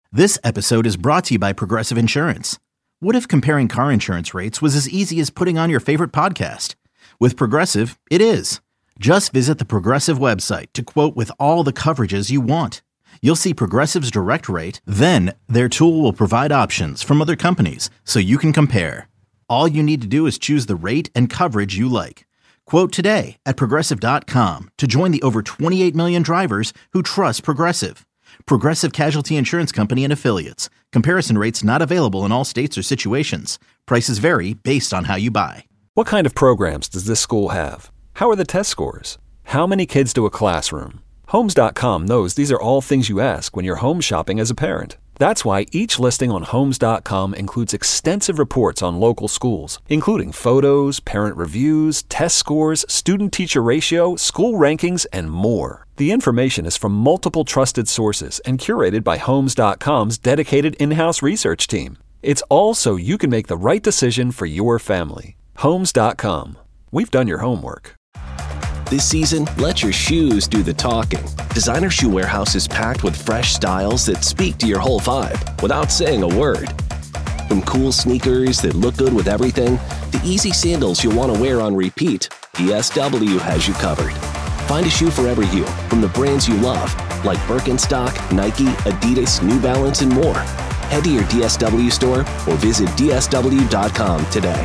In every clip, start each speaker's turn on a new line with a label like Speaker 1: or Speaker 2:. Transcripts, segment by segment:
Speaker 1: This episode is brought to you by Progressive Insurance. What if comparing car insurance rates was as easy as putting on your favorite podcast? With Progressive, it is. Just visit the Progressive website to quote with all the coverages you want. You'll see Progressive's direct rate, then their tool will provide options from other companies so you can compare. All you need to do is choose the rate and coverage you like. Quote today at Progressive.com to join the over 28 million drivers who trust Progressive. Progressive Casualty Insurance Company and Affiliates. Comparison rates not available in all states or situations. Prices vary based on how you buy.
Speaker 2: What kind of programs does this school have? How are the test scores? How many kids do a classroom? Homes.com knows these are all things you ask when you're home shopping as a parent. That's why each listing on Homes.com includes extensive reports on local schools, including photos, parent reviews, test scores, student-teacher ratio, school rankings, and more. The information is from multiple trusted sources and curated by Homes.com's dedicated in-house research team. It's all so you can make the right decision for your family. Homes.com. We've done your homework.
Speaker 3: This season, let your shoes do the talking. Designer Shoe Warehouse is packed with fresh styles that speak to your whole vibe without saying a word. From cool sneakers that look good with everything, to easy sandals you'll want to wear on repeat, DSW has you covered. Find a shoe for every you from the brands you love, like Birkenstock, Nike, Adidas, New Balance, and more. Head to your DSW store or visit DSW.com today.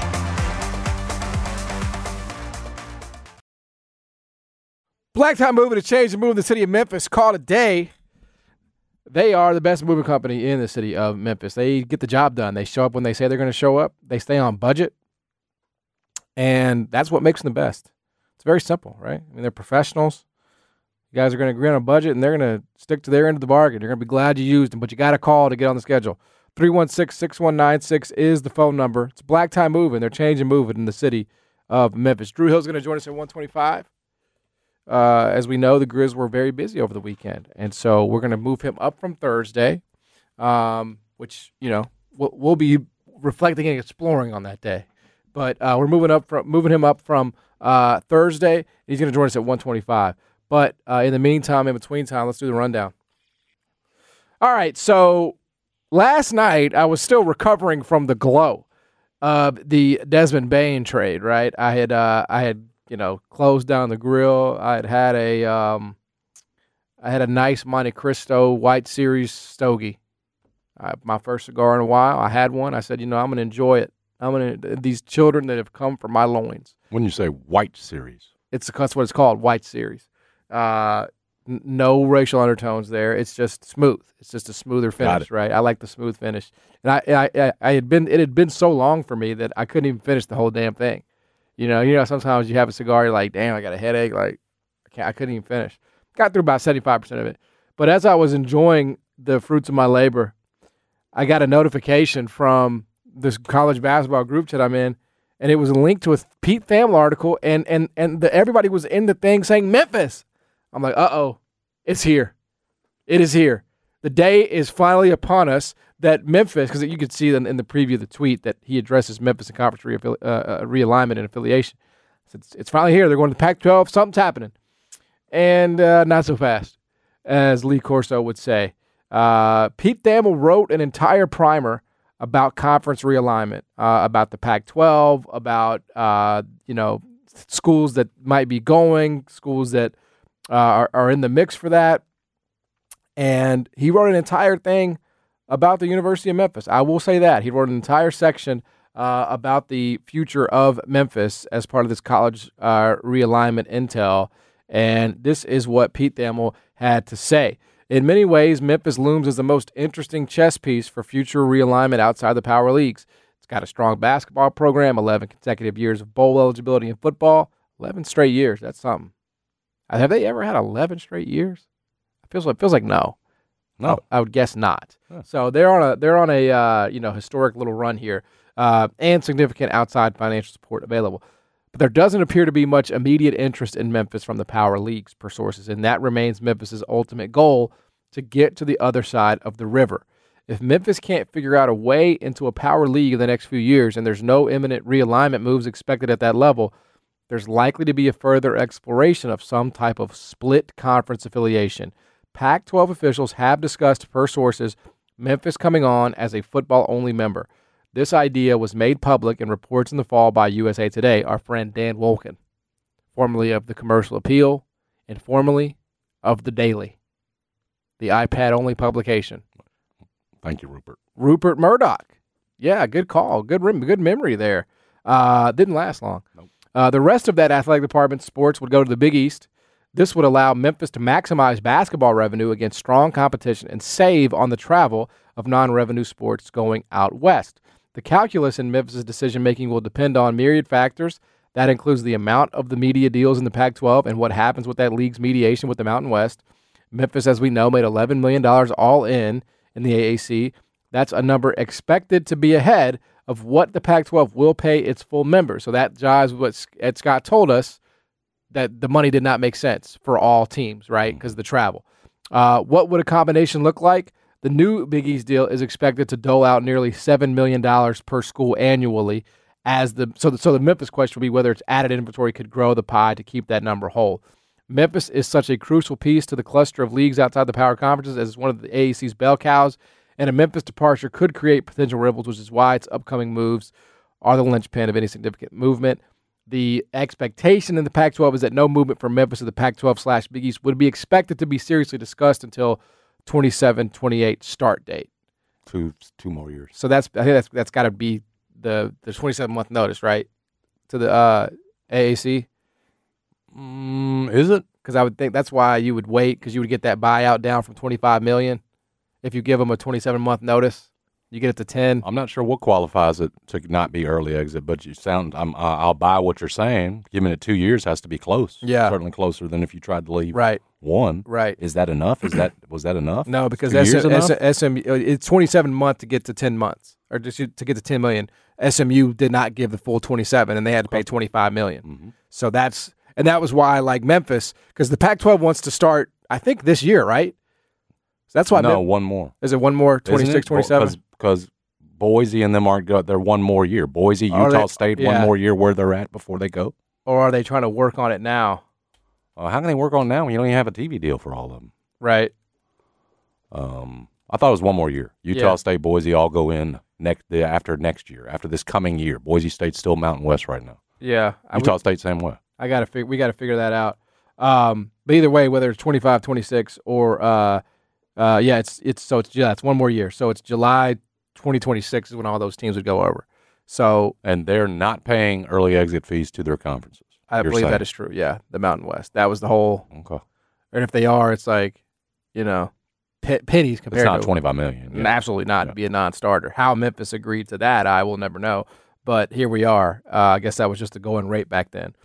Speaker 4: Black Tie Moving to change the move in the city of Memphis. Call it a day. They are the best moving company in the city of Memphis. They get the job done. They show up when they say they're going to show up. They stay on budget. And that's what makes them the best. It's very simple, right? I mean, they're professionals. You guys are going to agree on a budget, and they're going to stick to their end of the bargain. You're going to be glad you used them, but you got to call to get on the schedule. 316-6196 is the phone number. It's Black Tie Moving. They're changing moving in the city of Memphis. Drew Hill's going to join us at 125. As we know, the Grizz were very busy over the weekend, and so we're going to move him up from Thursday, which, you know, we'll be reflecting and exploring on that day. But we're moving him up from Thursday. He's going to join us at 125. But in the meantime, in between time, let's do the rundown. All right, so last night I was still recovering from the glow of the Desmond Bain trade. Right, I had closed down the grill. I had a nice Monte Cristo White Series stogie. My first cigar in a while. I had one. I said, I'm going to enjoy it. These children that have come from my loins.
Speaker 5: When you say White Series,
Speaker 4: that's what it's called, White Series. No racial undertones there. It's just smooth. It's just a smoother finish, right? I like the smooth finish. And it had been so long for me that I couldn't even finish the whole damn thing. You know, sometimes you have a cigar, you're like, damn, I got a headache. Like, I couldn't even finish. Got through about 75% of it. But as I was enjoying the fruits of my labor, I got a notification from this college basketball group chat I'm in, and it was linked to a Pete Thamel article, and everybody was in the thing saying Memphis. I'm like, uh-oh, it's here. It is here. The day is finally upon us that Memphis, because you could see in the preview of the tweet that he addresses Memphis and conference realignment and affiliation. So it's finally here. They're going to the Pac-12. Something's happening. And not so fast, as Lee Corso would say. Pete Thamel wrote an entire primer about conference realignment, about the Pac-12, about schools that might be going, schools that are in the mix for that. And he wrote an entire thing about the University of Memphis. I will say that. He wrote an entire section about the future of Memphis as part of this college realignment intel. And this is what Pete Thamel had to say. In many ways, Memphis looms as the most interesting chess piece for future realignment outside the power leagues. It's got a strong basketball program, 11 consecutive years of bowl eligibility in football, 11 straight years. That's something. Have they ever had 11 straight years? It feels like no. No, I would guess not. Huh. So they're on a historic little run here, and significant outside financial support available. But there doesn't appear to be much immediate interest in Memphis from the power leagues, per sources, and that remains Memphis's ultimate goal, to get to the other side of the river. If Memphis can't figure out a way into a power league in the next few years, and there's no imminent realignment moves expected at that level, there's likely to be a further exploration of some type of split conference affiliation. Pac-12 officials have discussed, per sources, Memphis coming on as a football-only member. This idea was made public in reports in the fall by USA Today. Our friend Dan Wolken, formerly of the Commercial Appeal and formerly of The Daily, the iPad-only publication.
Speaker 5: Thank you, Rupert.
Speaker 4: Rupert Murdoch. Yeah, good call. Good memory there. Didn't last long.
Speaker 5: Nope.
Speaker 4: The rest of that athletic department, sports, would go to the Big East. This would allow Memphis to maximize basketball revenue against strong competition and save on the travel of non-revenue sports going out west. The calculus in Memphis' decision-making will depend on myriad factors. That includes the amount of the media deals in the Pac-12 and what happens with that league's mediation with the Mountain West. Memphis, as we know, made $11 million all in the AAC. That's a number expected to be ahead of what the Pac-12 will pay its full members. So that jives with what Ed Scott told us, that the money did not make sense for all teams, right, because of the travel. What would a combination look like? The new Big East deal is expected to dole out nearly $7 million per school annually. So the Memphis question would be whether its added inventory could grow the pie to keep that number whole. Memphis is such a crucial piece to the cluster of leagues outside the power conferences as one of the AAC's bell cows, and a Memphis departure could create potential ripples, which is why its upcoming moves are the linchpin of any significant movement. The expectation in the Pac-12 is that no movement from Memphis to the Pac-12/Big East would be expected to be seriously discussed until 27-28 start date.
Speaker 5: Two more years.
Speaker 4: So I think that's got to be the 27-month notice, right, to the AAC?
Speaker 5: Is it?
Speaker 4: Because I would think that's why you would wait, because you would get that buyout down from $25 million. If you give them a 27-month notice, you get it to 10.
Speaker 5: I'm not sure what qualifies it to not be early exit, but I'll buy what you're saying. Giving it 2 years has to be close.
Speaker 4: Yeah.
Speaker 5: Certainly closer than if you tried to leave
Speaker 4: Right.
Speaker 5: one.
Speaker 4: Right.
Speaker 5: Is that enough? Was that enough?
Speaker 4: No, because
Speaker 5: 2 years enough?
Speaker 4: SMU, it's 27 months to get to 10 months, or just to get to 10 million. SMU did not give the full 27, and they had to pay $25 million.
Speaker 5: Mm-hmm.
Speaker 4: So that was why I like Memphis, because the Pac-12 wants to start, I think, this year, right? So that's why.
Speaker 5: No, one more.
Speaker 4: Is it one more? 26, 27?
Speaker 5: Because Boise and them aren't good. They're one more year. Boise, Utah State, one more year where they're at before they go.
Speaker 4: Or are they trying to work on it now?
Speaker 5: How can they work on it now when you don't even have a TV deal for all of them?
Speaker 4: Right.
Speaker 5: I thought it was one more year. Utah State, Boise all go in after next year, after this coming year. Boise State's still Mountain West right now.
Speaker 4: Yeah.
Speaker 5: Utah State, same way.
Speaker 4: We got to figure that out. But either way, whether it's 25, 26, or it's one more year. So it's July 2026 is when all those teams would go over. So,
Speaker 5: and they're not paying early exit fees to their conferences.
Speaker 4: I believe that is true. Yeah, the Mountain West. That was the whole.
Speaker 5: Okay.
Speaker 4: And if they are, it's like, pennies compared.
Speaker 5: It's not
Speaker 4: to
Speaker 5: $25 million.
Speaker 4: Yeah. Absolutely not to be a non-starter. How Memphis agreed to that, I will never know. But here we are. I guess that was just the going rate back then.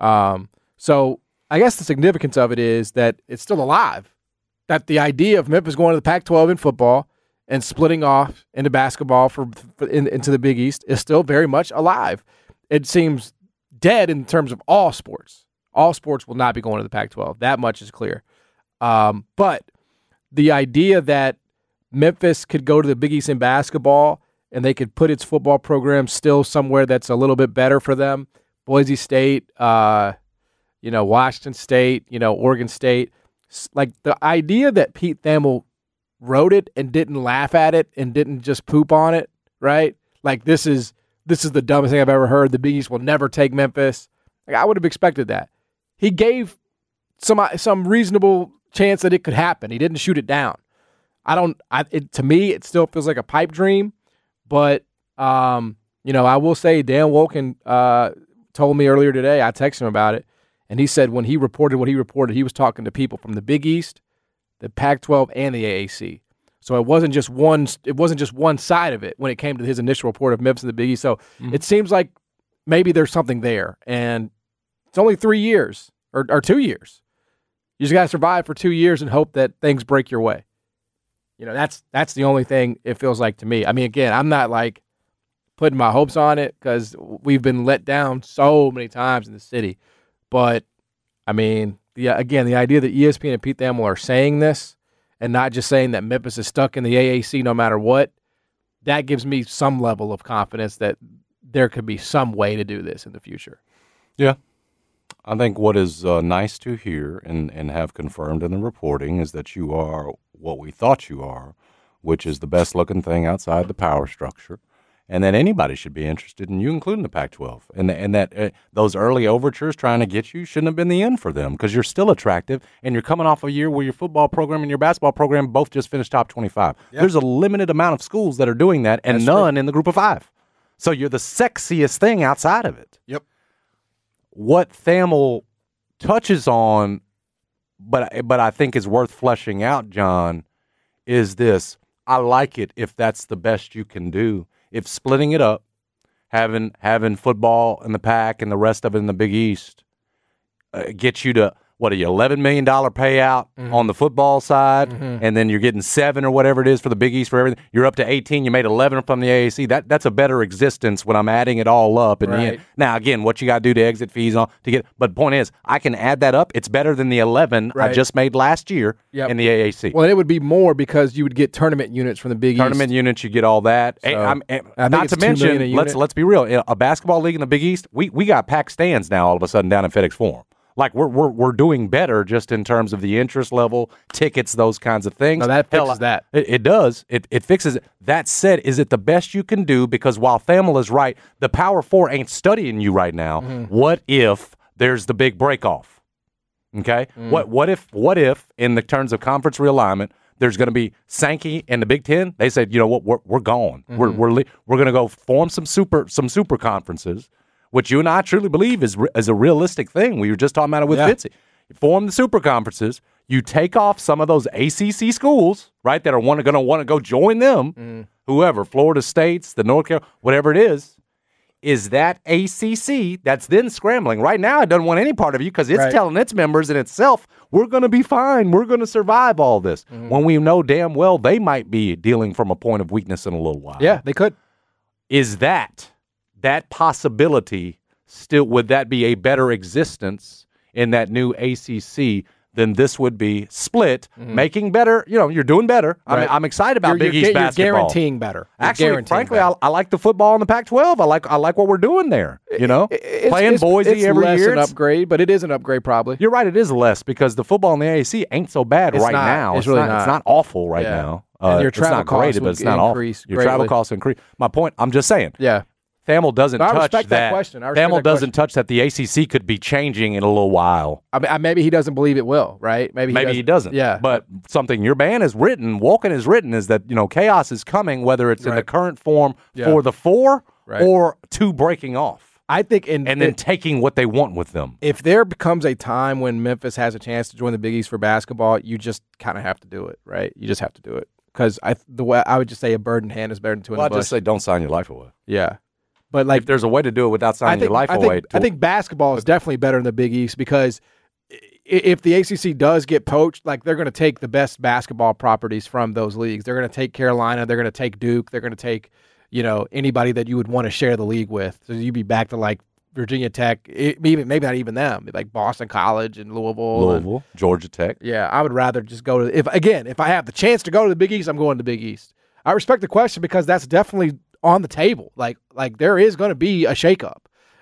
Speaker 4: So I guess the significance of it is that it's still alive. That the idea of Memphis going to the Pac-12 in football and splitting off into basketball into the Big East is still very much alive. It seems dead in terms of all sports. All sports will not be going to the Pac-12. That much is clear. But the idea that Memphis could go to the Big East in basketball and they could put its football program still somewhere that's a little bit better for them, Boise State, Washington State, Oregon State, like the idea that Pete Thamel wrote it and didn't laugh at it and didn't just poop on it, right? Like this is the dumbest thing I've ever heard. The Big East will never take Memphis. Like I would have expected that. He gave some reasonable chance that it could happen. He didn't shoot it down. To me, it still feels like a pipe dream, but I will say Dan Wolken told me earlier today. I texted him about it, and he said when he reported what he reported, he was talking to people from the Big East, the Pac-12, and the AAC. So it wasn't just one. It wasn't just one side of it when it came to his initial report of Memphis and the Big East. So It seems like maybe there's something there, and it's only 3 years or 2 years. You just got to survive for 2 years and hope that things break your way. That's the only thing it feels like to me. I mean, again, I'm not like putting my hopes on it because we've been let down so many times in the city. But I mean, the idea that ESPN and Pete Thamel are saying this and not just saying that Memphis is stuck in the AAC no matter what, that gives me some level of confidence that there could be some way to do this in the future.
Speaker 5: Yeah. I think what is nice to hear and have confirmed in the reporting is that you are what we thought you are, which is the best looking thing outside the power structure, and that anybody should be interested in you, including the Pac-12. And that those early overtures trying to get you shouldn't have been the end for them because you're still attractive, and you're coming off a year where your football program and your basketball program both just finished top 25. Yep. There's a limited amount of schools that are doing that, and none in the group of 5. So you're the sexiest thing outside of it.
Speaker 4: Yep.
Speaker 5: What Thamel touches on, but I think is worth fleshing out, John, is this. I like it if that's the best you can do. If splitting it up, having football in the Pac and the rest of it in the Big East, gets you to, what, $11 million payout on the football side, and then you're getting 7 or whatever it is for the Big East for everything. You're up to 18. You made 11 from the AAC. That's a better existence when I'm adding it all up. And now, again, what you got to do to exit fees on to get. But the point is, I can add that up. It's better than the 11 I just made last year in the AAC.
Speaker 4: Well, it would be more because you would get tournament units from the Big East.
Speaker 5: Tournament units, you get all that.
Speaker 4: So,
Speaker 5: not to mention, let's be real. A basketball league in the Big East, we got Pac stands now all of a sudden down in FedEx Forum. Like we're doing better just in terms of the interest level, tickets, those kinds of things.
Speaker 4: No, that fixes that.
Speaker 5: It does. It fixes it. That said, is it the best you can do? Because while Thamel is right, the Power 4 ain't studying you right now. What if there's the big break-off? Okay? What if in the terms of conference realignment, there's going to be Sankey and the Big Ten? They said, you know what, we're gone. We're going to go form some super conferences, which you and I truly believe is a realistic thing. We were just talking about it with Fitzy. You form the super conferences. You take off some of those ACC schools, right, that are going to want to go join them, whoever, Florida States, the North Carolina, whatever it is that ACC that's then scrambling. Right now, it doesn't want any part of you because it's telling its members and itself, we're going to be fine. We're going to survive all this. When we know damn well they might be dealing from a point of weakness in a little while.
Speaker 4: Yeah, they could.
Speaker 5: Is that possibility still, would that be a better existence in that new ACC than this would be split, making better, you're doing better.
Speaker 4: Right.
Speaker 5: I'm excited about Big East basketball.
Speaker 4: You're guaranteeing better.
Speaker 5: Actually, frankly, I like the football in the Pac-12. I like what we're doing there, playing Boise every year.
Speaker 4: It's an upgrade, but it is an upgrade probably.
Speaker 5: You're right, it is less because the football in the AAC ain't so bad now.
Speaker 4: It's really not.
Speaker 5: It's not awful right now.
Speaker 4: And your travel
Speaker 5: it's not great, but it's not awful. Your travel costs increase. My point, I'm just saying.
Speaker 4: Yeah.
Speaker 5: Thamel doesn't touch
Speaker 4: that question.
Speaker 5: Thamel doesn't touch that the ACC could be changing in a little while.
Speaker 4: I mean, maybe he doesn't believe it will, right? Maybe he doesn't. Yeah.
Speaker 5: But something your band has written, Wolken has written, is that chaos is coming, whether it's in the current form for the 4 or 2 breaking off.
Speaker 4: I think,
Speaker 5: and then taking what they want with them.
Speaker 4: If there becomes a time when Memphis has a chance to join the Big East for basketball, you just kind of have to do it, right? You just have to do it because the way I would just say a bird in hand is better than 2 in the bush.
Speaker 5: I'd just say don't sign your life away.
Speaker 4: Yeah. But if
Speaker 5: there's a way to do it without signing your life away.
Speaker 4: I think basketball is definitely better in the Big East because if the ACC does get poached, they're going to take the best basketball properties from those leagues. They're going to take Carolina. They're going to take Duke. They're going to take, anybody that you would want to share the league with. So you'd be back to Virginia Tech, maybe not even them, like Boston College and Louisville,
Speaker 5: Georgia Tech.
Speaker 4: Yeah, I would rather just go to if I have the chance to go to the Big East, I'm going to the Big East. I respect the question because that's definitely on the table. Like there is going to be a shakeup.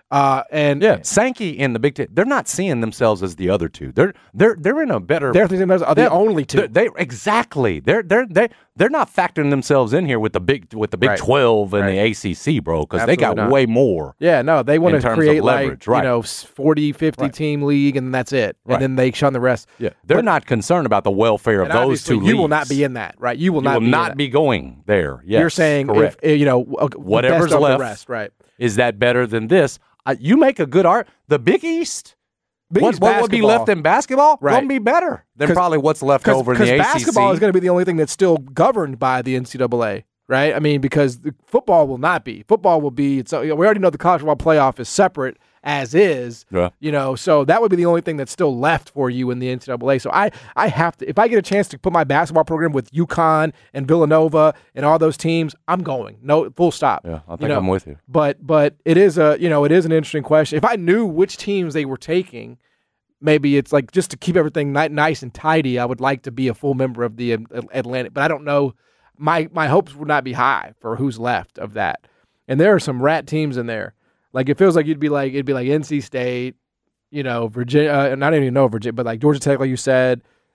Speaker 5: Sankey in the Big Ten, they're not seeing themselves as the other two. They're in a better.
Speaker 4: They're the only two.
Speaker 5: Exactly. They're not factoring themselves in here with the Big 12 and the ACC, bro, because they got way more.
Speaker 4: Yeah, no, they want to create
Speaker 5: leverage,
Speaker 4: 40, 50 team league, and that's it, and then they shun the rest.
Speaker 5: Yeah, they're not concerned about the welfare of those two leagues.
Speaker 4: You will not be in that, right? You will not
Speaker 5: be going there. Yes,
Speaker 4: you're saying
Speaker 5: correct.
Speaker 4: If
Speaker 5: whatever's left,
Speaker 4: the rest, right?
Speaker 5: Is that better than this? You make a good art. The Big East, what would be left in basketball? Going to be better than probably what's left over in the ACC.
Speaker 4: Because basketball is going to be the only thing that's still governed by the NCAA, right? I mean, because football will not be. Football will be. We already know the college football playoff is separate as is. Yeah. So that would be the only thing that's still left for you in the NCAA. So I have to, if I get a chance to put my basketball program with UConn and Villanova and all those teams, I'm going. No, full stop.
Speaker 5: Yeah, I think I'm with you.
Speaker 4: But it is it is an interesting question. If I knew which teams they were taking, maybe it's just to keep everything nice and tidy, I would like to be a full member of the Atlantic. But I don't know. My hopes would not be high for who's left of that. And there are some rat teams in there. It feels like it'd be like NC State, Virginia. Not even know Virginia, but Georgia Tech, like you said,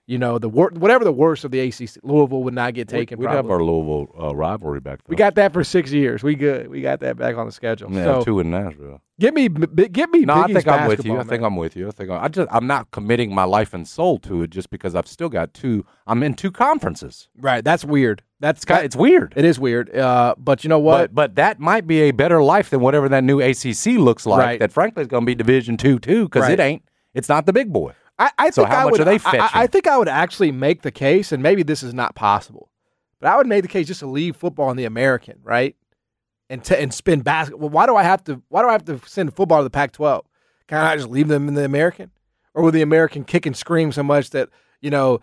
Speaker 4: whatever the worst of the ACC. Louisville would not get taken.
Speaker 5: We'd have our Louisville rivalry back. Though.
Speaker 4: We got that for 6 years. We good. We got that back on the schedule.
Speaker 5: Yeah,
Speaker 4: so,
Speaker 5: 2 in Nashville.
Speaker 4: Get me.
Speaker 5: No,
Speaker 4: Big
Speaker 5: I
Speaker 4: East
Speaker 5: think I'm with you.
Speaker 4: basketball,
Speaker 5: I think
Speaker 4: man.
Speaker 5: I'm with you. I'm not committing my life and soul to it just because I've still got 2. I'm in 2 conferences.
Speaker 4: Right. That's weird.
Speaker 5: It's weird.
Speaker 4: It is weird. But you know what?
Speaker 5: But that might be a better life than whatever that new ACC looks like.
Speaker 4: Right.
Speaker 5: That frankly is going to be Division II too, because it ain't. It's not the big boy.
Speaker 4: I
Speaker 5: So
Speaker 4: think
Speaker 5: how
Speaker 4: I
Speaker 5: much
Speaker 4: would,
Speaker 5: are they fetching?
Speaker 4: I think I would actually make the case, and maybe this is not possible, but I would make the case just to leave football in the American, right? And spin basketball. Well, why do I have to send football to the Pac-12? Can I just leave them in the American, or will the American kick and scream so much that we're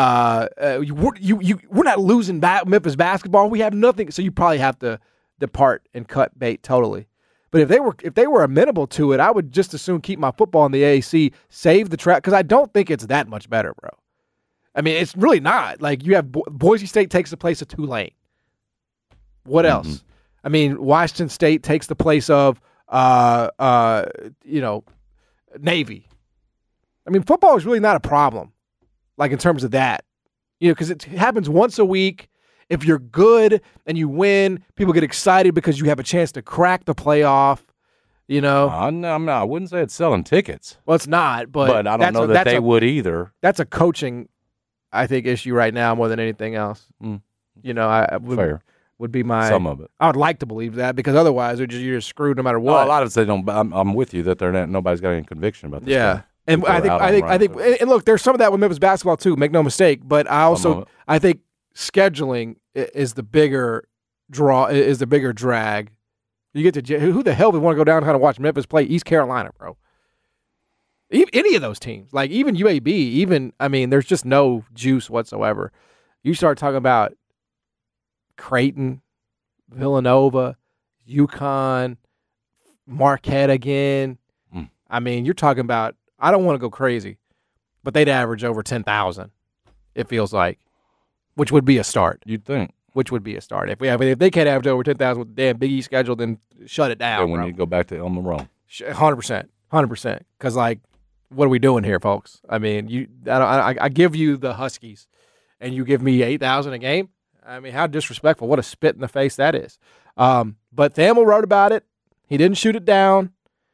Speaker 4: not losing Memphis basketball? We have nothing, so you probably have to depart and cut bait totally. But if they were amenable to it, I would just as soon keep my football in the AAC, save the track, because I don't think it's that much better, bro. I mean, it's really not. Like, you have Boise State takes the place of Tulane. What else? I mean, Washington State takes the place of Navy. I mean, football is really not a problem, like in terms of that, because it happens once a week. If you're good and you win, people get excited because you have a chance to crack the playoff.
Speaker 5: I wouldn't say it's selling tickets.
Speaker 4: Well, it's not, but
Speaker 5: I don't know that they would either.
Speaker 4: That's a coaching, I think, issue right now more than anything else.
Speaker 5: Fair.
Speaker 4: Would be my
Speaker 5: some of it.
Speaker 4: I would like to believe that, because otherwise you're just screwed no matter what.
Speaker 5: A lot of they don't. I'm with you that nobody's got any conviction about this.
Speaker 4: Yeah.
Speaker 5: Stuff.
Speaker 4: And I think, and look, there's some of that with Memphis basketball too. Make no mistake. But I think scheduling is the bigger draw, is the bigger drag. You get to who the hell would want to go down and kind of watch Memphis play East Carolina, bro? Any of those teams, like even UAB, there's just no juice whatsoever. You start talking about Creighton, Villanova, UConn, Marquette again. You're talking about, I don't want to go crazy, but they'd average over 10,000, it feels like, which would be a start.
Speaker 5: You'd think.
Speaker 4: Which would be a start. If they can't average over 10,000 with the damn Big East schedule, then shut it down.
Speaker 5: So we need to go back to El Marone.
Speaker 4: 100%. Because, what are we doing here, folks? I give you the Huskies, and you give me 8,000 a game? How disrespectful. What a spit in the face that is. But Thamel wrote about it. He didn't shoot it down.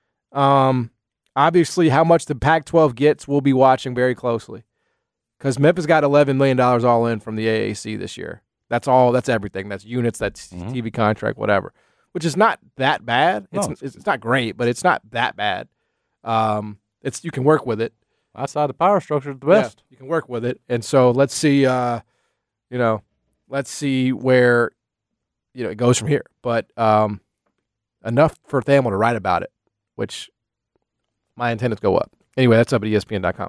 Speaker 4: Obviously, how much the Pac-12 gets, we'll be watching very closely. Because Memphis got $11 million all in from the AAC this year. That's all. That's everything. That's units, that's TV contract, whatever. Which is not that bad. It's not great, but it's not that bad. You can work with it.
Speaker 5: Outside the power structure is the best.
Speaker 4: Yeah, you can work with it. And so let's see, let's see where it goes from here. But enough for Thamel to write about it, which my intent is to go up. Anyway, that's up at ESPN.com.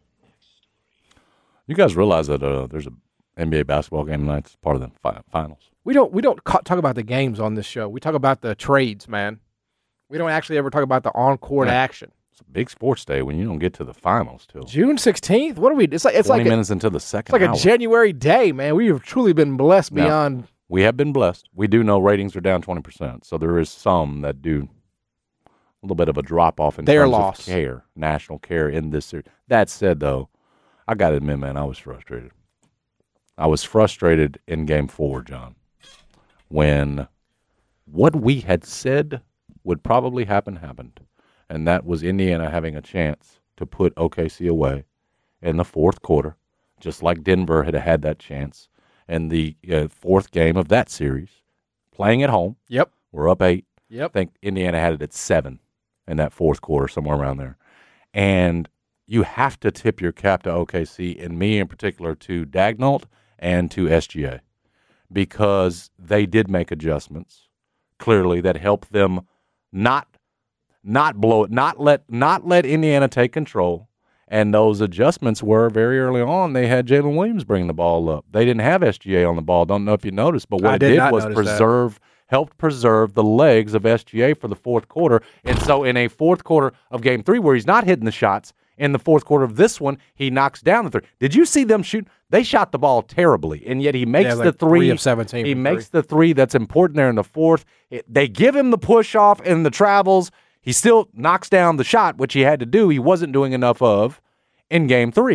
Speaker 5: You guys realize that there's an NBA basketball game tonight? It's part of the finals.
Speaker 4: We don't talk about the games on this show. We talk about the trades, man. We don't actually ever talk about the on-court action.
Speaker 5: It's a big sports day when you don't get to the finals till
Speaker 4: June 16th. What are we? It's
Speaker 5: 20 minutes into the second.
Speaker 4: It's like
Speaker 5: hour.
Speaker 4: a January day, man. We have truly been blessed beyond.
Speaker 5: We have been blessed. We do know ratings are down 20%, so there is some that do a little bit of a drop off in terms of care, national care in this series. That said, though, I got to admit, man, I was frustrated. I was frustrated in Game 4, John, when what we had said would probably happen happened, and that was Indiana having a chance to put OKC away in the fourth quarter, just like Denver had that chance in the fourth game of that series, playing at home.
Speaker 4: Yep.
Speaker 5: We're up 8.
Speaker 4: Yep.
Speaker 5: I think Indiana had it at 7 in that fourth quarter, somewhere around there. And you have to tip your cap to OKC, and me in particular to Daigneault and to SGA, because they did make adjustments, clearly, that helped them not blow it, not let Indiana take control. And those adjustments were very early on. They had Jalen Williams bring the ball up. They didn't have SGA on the ball. Don't know if you noticed, but what it did was helped preserve the legs of SGA for the fourth quarter. And so in a fourth quarter of Game 3 where he's not hitting the shots, in the fourth quarter of this one, he knocks down the 3. Did you see them shoot? They shot the ball terribly, and yet he makes the 3
Speaker 4: of 17.
Speaker 5: He makes the 3 that's important there in the fourth. They give him the push-off in the travels. He still knocks down the shot, which he had to do. He wasn't doing enough of in Game 3.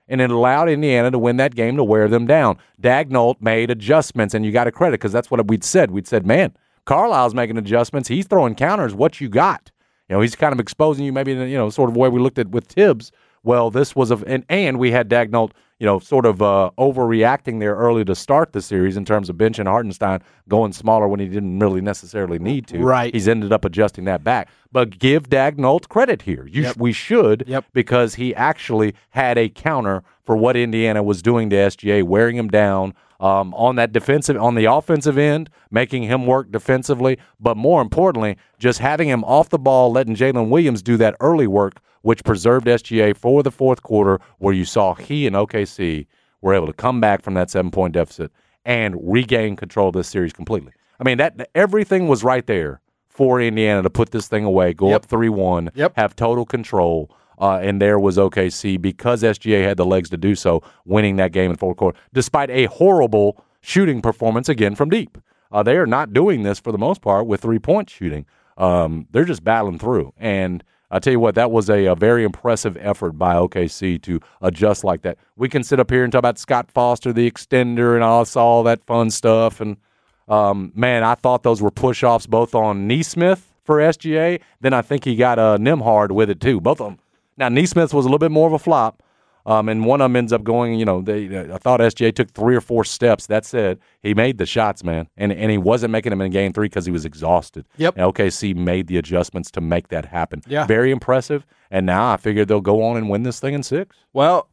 Speaker 5: and it allowed Indiana to win that game to wear them down. Daigneault made adjustments, and you got to credit because that's what we'd said. We'd said, man, Carlisle's making adjustments. He's throwing counters. What you got? He's kind of exposing you maybe in, sort of the way we looked at with Tibbs. Well, this was and we had Daigneault, sort of overreacting there early to start the series in terms of benching Hartenstein, going smaller when he didn't really necessarily need to.
Speaker 4: Right.
Speaker 5: He's ended up adjusting that back. But give Daigneault credit here. We should, because he actually had a counter for what Indiana was doing to SGA, wearing him down on the offensive end, making him work defensively, but more importantly, just having him off the ball, letting Jalen Williams do that early work, which preserved SGA for the fourth quarter, where you saw he and OKC were able to come back from that 7-point deficit and regain control of this series completely. I mean, that everything was right there for Indiana to put this thing away, go up 3-1, have total control, and there was OKC, because SGA had the legs to do so, winning that game in fourth quarter, despite a horrible shooting performance again from deep. They are not doing this for the most part with 3-point shooting. They're just battling through. And I tell you what, that was a very impressive effort by OKC to adjust like that. We can sit up here and talk about Scott Foster, the extender, and all that fun stuff. And, man, I thought those were push-offs both on Nesmith for SGA. Then I think he got Nembhard with it too, both of them. Now, Nesmith was a little bit more of a flop, and one of them ends up going, I thought SGA took 3 or 4 steps. That said, he made the shots, man, and he wasn't making them in game 3 because he was exhausted. And OKC made the adjustments to make that happen. Very impressive, and now I figured they'll go on and win this thing in 6.
Speaker 4: Well,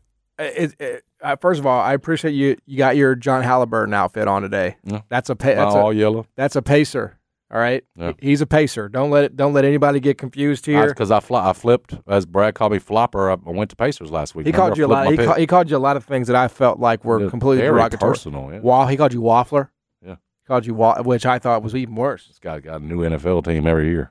Speaker 4: first of all, I appreciate you got your John Halliburton outfit on today. That's
Speaker 5: all yellow.
Speaker 4: That's a pacer. All right, he's a pacer. Don't let anybody get confused here.
Speaker 5: Because I flipped, as Brad called me, flopper. I went to Pacers last week.
Speaker 4: He called you a lot. He called you a lot of things that I felt like were completely derogatory.
Speaker 5: Personal. Yeah.
Speaker 4: He called you waffler.
Speaker 5: Yeah,
Speaker 4: he called you which I thought was even worse.
Speaker 5: This guy got a new NFL team every year.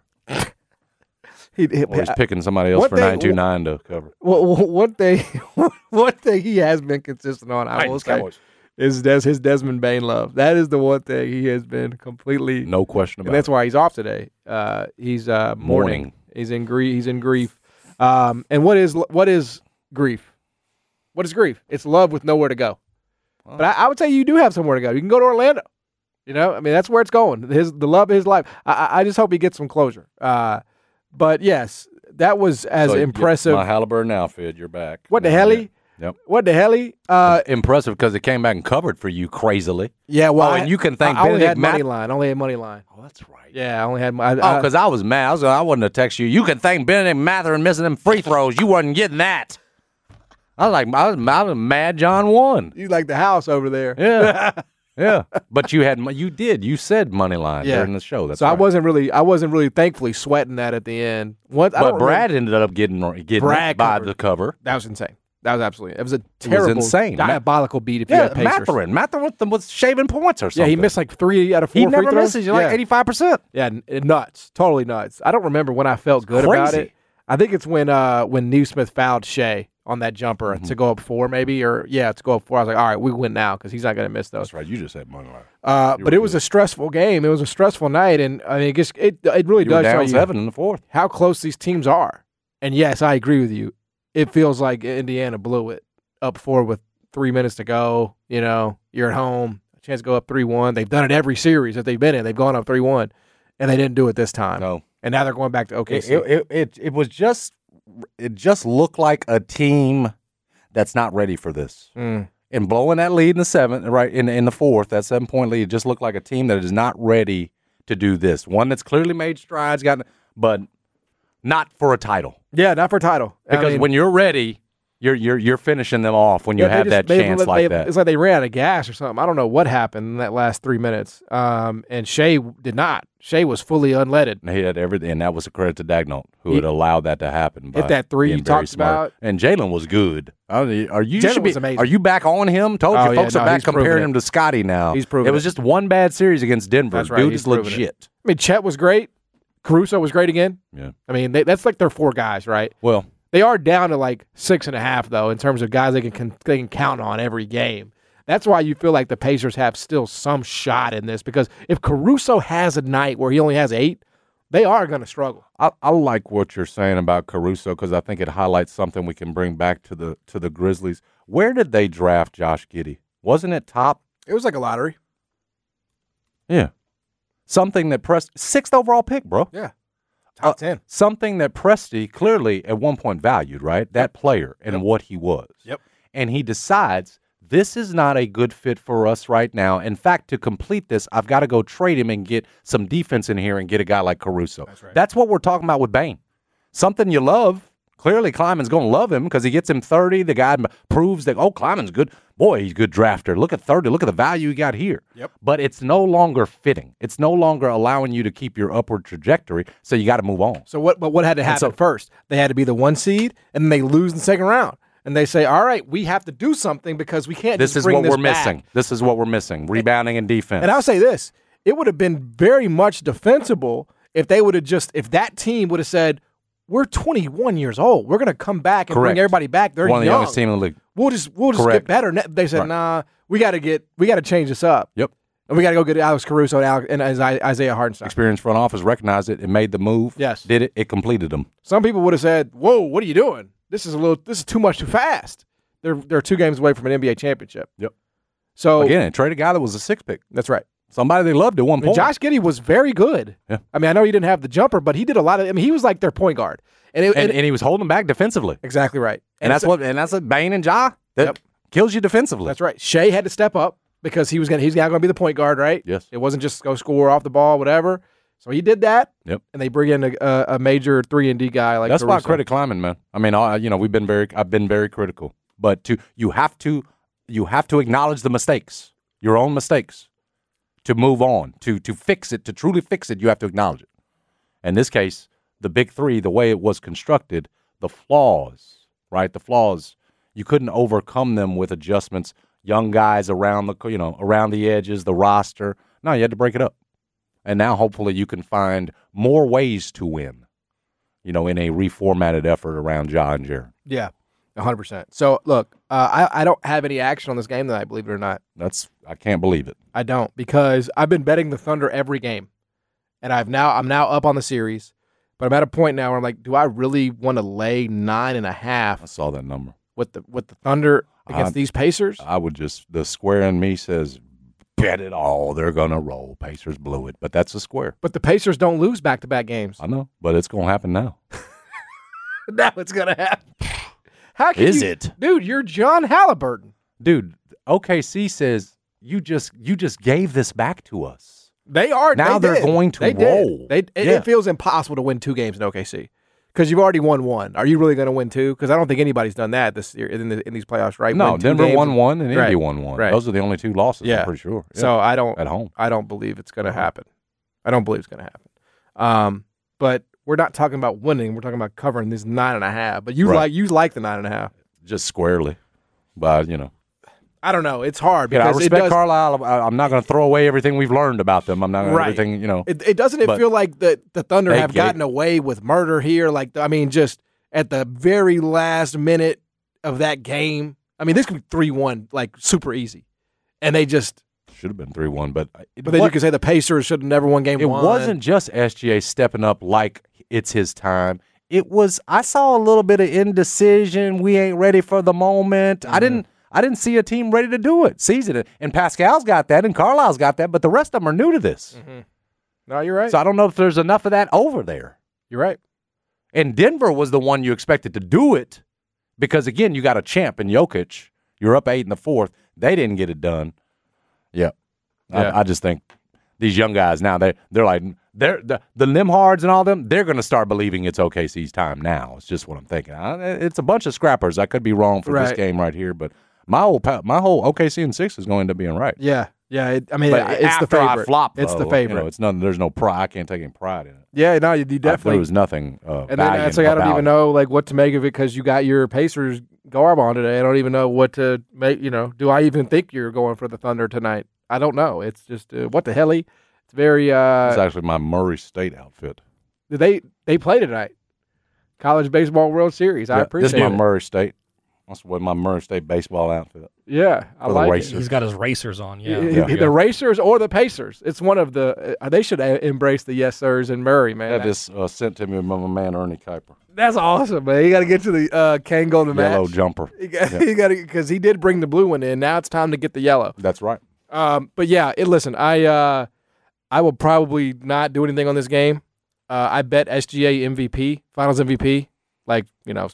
Speaker 5: He's picking somebody else for 929 to cover.
Speaker 4: One thing he has been consistent on, I will say, is his Desmond Bain love. That is the one thing he has been completely,
Speaker 5: no question about.
Speaker 4: And that's why he's off today. He's mourning. He's in grief. And what is grief? What is grief? It's love with nowhere to go. But I would say you do have somewhere to go. You can go to Orlando. I mean, that's where it's going. The love of his life. I just hope he gets some closure. But yes, that was impressive.
Speaker 5: My Halliburton outfit. You're back.
Speaker 4: What the hell?
Speaker 5: Yep.
Speaker 4: What the hell?
Speaker 5: Impressive because it came back and covered for you crazily.
Speaker 4: Yeah, well,
Speaker 5: and you can thank
Speaker 4: I only
Speaker 5: Benedict
Speaker 4: had money line.
Speaker 5: Oh, that's right.
Speaker 4: Yeah, I only had.
Speaker 5: Because I was mad. I wasn't to text you. You can thank Benedict Mather and missing them free throws. You wasn't getting that. I was mad. John won.
Speaker 4: You like the house over there?
Speaker 5: Yeah, yeah. But you said money line during the show. That's
Speaker 4: so
Speaker 5: right.
Speaker 4: I wasn't really thankfully sweating that at the end.
Speaker 5: But Brad ended up getting by the cover.
Speaker 4: That was insane. That was absolutely. It was a terrible,
Speaker 5: insane,
Speaker 4: diabolical beat. If you had Pacers.
Speaker 5: Mathurin was shaving points or something.
Speaker 4: Yeah, he missed like 3 out of 4
Speaker 5: He
Speaker 4: free
Speaker 5: never
Speaker 4: throws.
Speaker 5: misses. You're like 85%.
Speaker 4: Yeah, nuts, totally nuts. I don't remember when I felt good about it. I think it's when Nesmith fouled Shea on that jumper to go up 4, maybe, to go up 4. I was like, all right, we win now because he's not going to miss those.
Speaker 5: That's right. You just had money line.
Speaker 4: But it was a stressful game. It was a stressful night, and I mean, it really does show you
Speaker 5: 7 in the fourth.
Speaker 4: How close these teams are. And yes, I agree with you. It feels like Indiana blew it. Up 4 with 3 minutes to go. You're at home. A chance to go up 3-1. They've done it every series that they've been in. They've gone up 3-1, and they didn't do it this time.
Speaker 5: No.
Speaker 4: And now they're going back to OKC.
Speaker 5: It just looked like a team that's not ready for this. And blowing that lead in the 7th, right in the 4th, that 7-point lead, just looked like a team that is not ready to do this. One that's clearly made strides, but not for a title.
Speaker 4: Yeah, not for a title.
Speaker 5: Because when you're ready. You're finishing them off when you have that chance like that.
Speaker 4: It's like they ran out of gas or something. I don't know what happened in that last 3 minutes. And Shea did not. Shea was fully unleaded.
Speaker 5: And he had everything, and that was a credit to Daigneault, who had allowed that to happen.
Speaker 4: Hit that 3 you talked about.
Speaker 5: And Jalen was good.
Speaker 4: Jalen was amazing.
Speaker 5: Are you back on him? Folks are back comparing him to Scotty now.
Speaker 4: He's proven
Speaker 5: it was just one bad series against Denver.
Speaker 4: That's right.
Speaker 5: Dude is legit.
Speaker 4: I mean, Chet was great. Caruso was great again.
Speaker 5: Yeah.
Speaker 4: I mean, that's like their 4 guys, right?
Speaker 5: Well,
Speaker 4: they are down to like 6.5, though, in terms of guys they can count on every game. That's why you feel like the Pacers have still some shot in this, because if Caruso has a night where he only has 8, they are going to struggle.
Speaker 5: I like what you're saying about Caruso because I think it highlights something we can bring back to the Grizzlies. Where did they draft Josh Giddey? Wasn't it top?
Speaker 4: It was like a lottery.
Speaker 5: Yeah. Something that Presti, 6th overall pick, bro.
Speaker 4: Yeah. Top 10.
Speaker 5: Something that Presti clearly at one point valued, right? That player and what he was.
Speaker 4: Yep.
Speaker 5: And he decides this is not a good fit for us right now. In fact, to complete this, I've got to go trade him and get some defense in here and get a guy like Caruso.
Speaker 4: That's right.
Speaker 5: That's what we're talking about with Bane. Something you love. Clearly, Kleiman's going to love him because he gets him 30. The guy proves that, Kleiman's good. Boy, he's a good drafter. Look at 30. Look at the value he got here.
Speaker 4: Yep.
Speaker 5: But it's no longer fitting. It's no longer allowing you to keep your upward trajectory, so you got to move on.
Speaker 4: So what had to happen first? They had to be the 1 seed, and then they lose in the second round. And they say, all right, we have to do something because we can't
Speaker 5: This
Speaker 4: just
Speaker 5: is
Speaker 4: bring
Speaker 5: what
Speaker 4: this
Speaker 5: we're
Speaker 4: back.
Speaker 5: missing. This is what we're missing. Rebounding and defense.
Speaker 4: And I'll say this. It would have been very much defensible if they would have if that team would have said, we're 21 years old. We're going to come back and bring everybody back. They're
Speaker 5: one of the
Speaker 4: young.
Speaker 5: youngest team in the league.
Speaker 4: We'll just get better. And they said, nah, we got to change this up.
Speaker 5: Yep.
Speaker 4: And we got to go get Alex Caruso and Isaiah Hartenstein.
Speaker 5: Experienced front office recognized it and made the move.
Speaker 4: Yes.
Speaker 5: Did it. It completed them.
Speaker 4: Some people would have said, whoa, what are you doing? This is too much too fast. They're 2 games away from an NBA championship.
Speaker 5: Yep.
Speaker 4: So
Speaker 5: again, they traded a guy that was a 6th pick.
Speaker 4: That's right.
Speaker 5: Somebody they loved at one point.
Speaker 4: Josh Giddey was very good.
Speaker 5: Yeah.
Speaker 4: I mean, I know he didn't have the jumper, but he did a lot of. I mean, he was like their point guard, and
Speaker 5: he was holding them back defensively.
Speaker 4: Exactly right.
Speaker 5: And that's what Bane and Ja that kills you defensively.
Speaker 4: That's right. Shea had to step up because he's now going to be the point guard, right?
Speaker 5: Yes.
Speaker 4: It wasn't just go score off the ball, whatever. So he did that.
Speaker 5: Yep.
Speaker 4: And they bring in a major 3-and-D guy like.
Speaker 5: That's
Speaker 4: Caruso.
Speaker 5: why I credit Kleiman, man. I mean, I've been very critical, but you have to acknowledge the mistakes, your own mistakes, to move on, to fix it, to truly fix it. You have to acknowledge it. In this case, the big 3, the way it was constructed, the flaws, right? The flaws, you couldn't overcome them with adjustments. Young guys around the edges, the roster. No, you had to break it up. And now hopefully you can find more ways to win, in a reformatted effort around Ja and Jaren.
Speaker 4: Yeah, 100%. So, look, I don't have any action on this game tonight, believe it or not.
Speaker 5: I can't believe it.
Speaker 4: I don't, because I've been betting the Thunder every game. And I'm now up on the series. But I'm at a point now where I'm like, do I really want to lay 9.5?
Speaker 5: I saw that number.
Speaker 4: With the Thunder against these Pacers?
Speaker 5: I would the square in me says, bet it all. They're going to roll. Pacers blew it. But that's a square.
Speaker 4: But the Pacers don't lose back-to-back games.
Speaker 5: I know, but it's going to happen now.
Speaker 4: Now it's going to happen. How can
Speaker 5: Is it?
Speaker 4: Dude, you're John Halliburton.
Speaker 5: Dude, OKC says, you just gave this back to us.
Speaker 4: They are.
Speaker 5: Now they're going to roll.
Speaker 4: It feels impossible to win 2 games in OKC because you've already won 1. Are you really going to win 2? Because I don't think anybody's done that this year in these playoffs, right?
Speaker 5: No,
Speaker 4: win 2
Speaker 5: Denver
Speaker 4: games
Speaker 5: won 1 and Indy won 1.
Speaker 4: Right.
Speaker 5: Those are the only 2 losses,
Speaker 4: Yeah.
Speaker 5: I'm pretty sure. Yeah.
Speaker 4: So I don't
Speaker 5: at home.
Speaker 4: I don't believe it's going to happen. I don't believe it's going to happen. But we're not talking about winning. We're talking about covering this 9.5. But you like the 9.5.
Speaker 5: Just squarely, but
Speaker 4: I don't know. It's hard
Speaker 5: I
Speaker 4: because
Speaker 5: respect Carlisle. I'm not going to throw away everything we've learned about them. I'm not going to everything.
Speaker 4: It doesn't feel like the Thunder have gotten away with murder here. Like just at the very last minute of that game. I mean, this could be 3-1, like super easy, and they just
Speaker 5: should have been 3-1. But
Speaker 4: then you could say the Pacers should have never won game 1.
Speaker 5: It wasn't just SGA stepping up like it's his time. It was. I saw a little bit of indecision. We ain't ready for the moment. Mm-hmm. I didn't see a team ready to do it, seize it. And Pascal's got that, and Carlisle's got that, but the rest of them are new to this.
Speaker 4: Mm-hmm. No, you're right.
Speaker 5: So I don't know if there's enough of that over there.
Speaker 4: You're right.
Speaker 5: And Denver was the one you expected to do it because, again, you got a champ in Jokic. You're up 8 in the 4th. They didn't get it done. Yeah. I just think these young guys now, they're like the Nimhards and all them, they're going to start believing it's OKC's time now. It's just what I'm thinking. It's a bunch of scrappers. I could be wrong for this game right here, but my whole OKC in 6 is going to end up being right.
Speaker 4: Yeah. Yeah, it's
Speaker 5: after
Speaker 4: the favorite.
Speaker 5: I flop,
Speaker 4: it's
Speaker 5: though,
Speaker 4: the favorite.
Speaker 5: It's nothing. There's no pride. I can't take any pride in it.
Speaker 4: Yeah, no, you definitely.
Speaker 5: There was nothing.
Speaker 4: And then that's like I don't even know what to make of it because you got your Pacers garb on today. I don't even know what to make. Do I even think you're going for the Thunder tonight? I don't know. It's just what the hell? It's very.
Speaker 5: It's actually my Murray State outfit.
Speaker 4: They play tonight. College Baseball World Series. I appreciate it.
Speaker 5: This is my Murray State. That's what my Murray State baseball outfit.
Speaker 4: Yeah, I
Speaker 5: For the
Speaker 4: like
Speaker 5: racers.
Speaker 4: it.
Speaker 6: He's got his racers on. Yeah.
Speaker 4: The Racers or the Pacers. It's one of the. They should embrace the yes sirs and Murray, man.
Speaker 5: Had this sent to me by my man Ernie Kuiper.
Speaker 4: That's awesome, man. You got to get to the Kangol the match.
Speaker 5: Yellow jumper.
Speaker 4: You got to because he did bring the blue one in. Now it's time to get the yellow.
Speaker 5: That's right.
Speaker 4: But yeah, listen, I will probably not do anything on this game. I bet SGA MVP, Finals MVP, like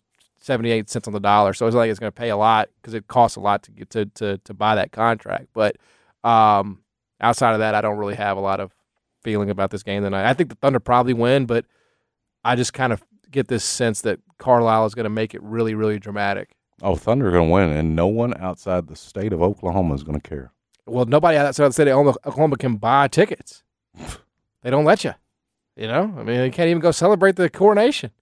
Speaker 4: 78 cents on the dollar. So it's not like it's going to pay a lot because it costs a lot to get to buy that contract. But outside of that, I don't really have a lot of feeling about this game tonight. I think the Thunder probably win, but I just kind of get this sense that Carlisle is going to make it really, really dramatic.
Speaker 5: Oh, Thunder are going to win, and no one outside the state of Oklahoma is going to care.
Speaker 4: Well, nobody outside the state of Oklahoma can buy tickets. They don't let you. I mean, they can't even go celebrate the coronation.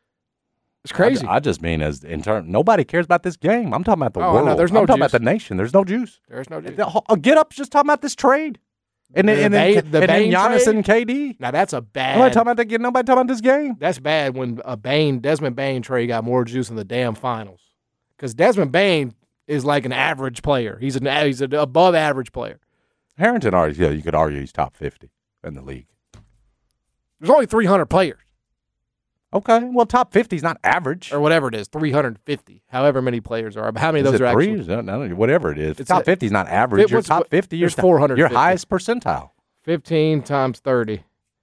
Speaker 4: It's crazy.
Speaker 5: I just mean nobody cares about this game. I'm talking about the
Speaker 4: Oh,
Speaker 5: world.
Speaker 4: no, there's no
Speaker 5: I'm talking
Speaker 4: juice.
Speaker 5: about the nation. There's no juice.
Speaker 4: There's no juice.
Speaker 5: Get Up's just talking about this trade. And then
Speaker 4: Bane
Speaker 5: Giannis
Speaker 4: trade?
Speaker 5: and KD.
Speaker 4: Now that's a bad.
Speaker 5: Nobody talking about this game.
Speaker 4: That's bad when Desmond Bane trade got more juice in the damn finals. Because Desmond Bane is like an average player. He's an above average player.
Speaker 5: Harrington, you could argue he's top 50 in the league.
Speaker 4: There's only 300 players.
Speaker 5: Okay, well, top 50 is not average.
Speaker 4: Or whatever it is, 350. However many players are. But how many of those are actually?
Speaker 5: No, whatever it is.
Speaker 4: It's
Speaker 5: Top 50 is not average. You're top 50. You're
Speaker 4: there's 450.
Speaker 5: Your highest percentile.
Speaker 4: 15 times 30.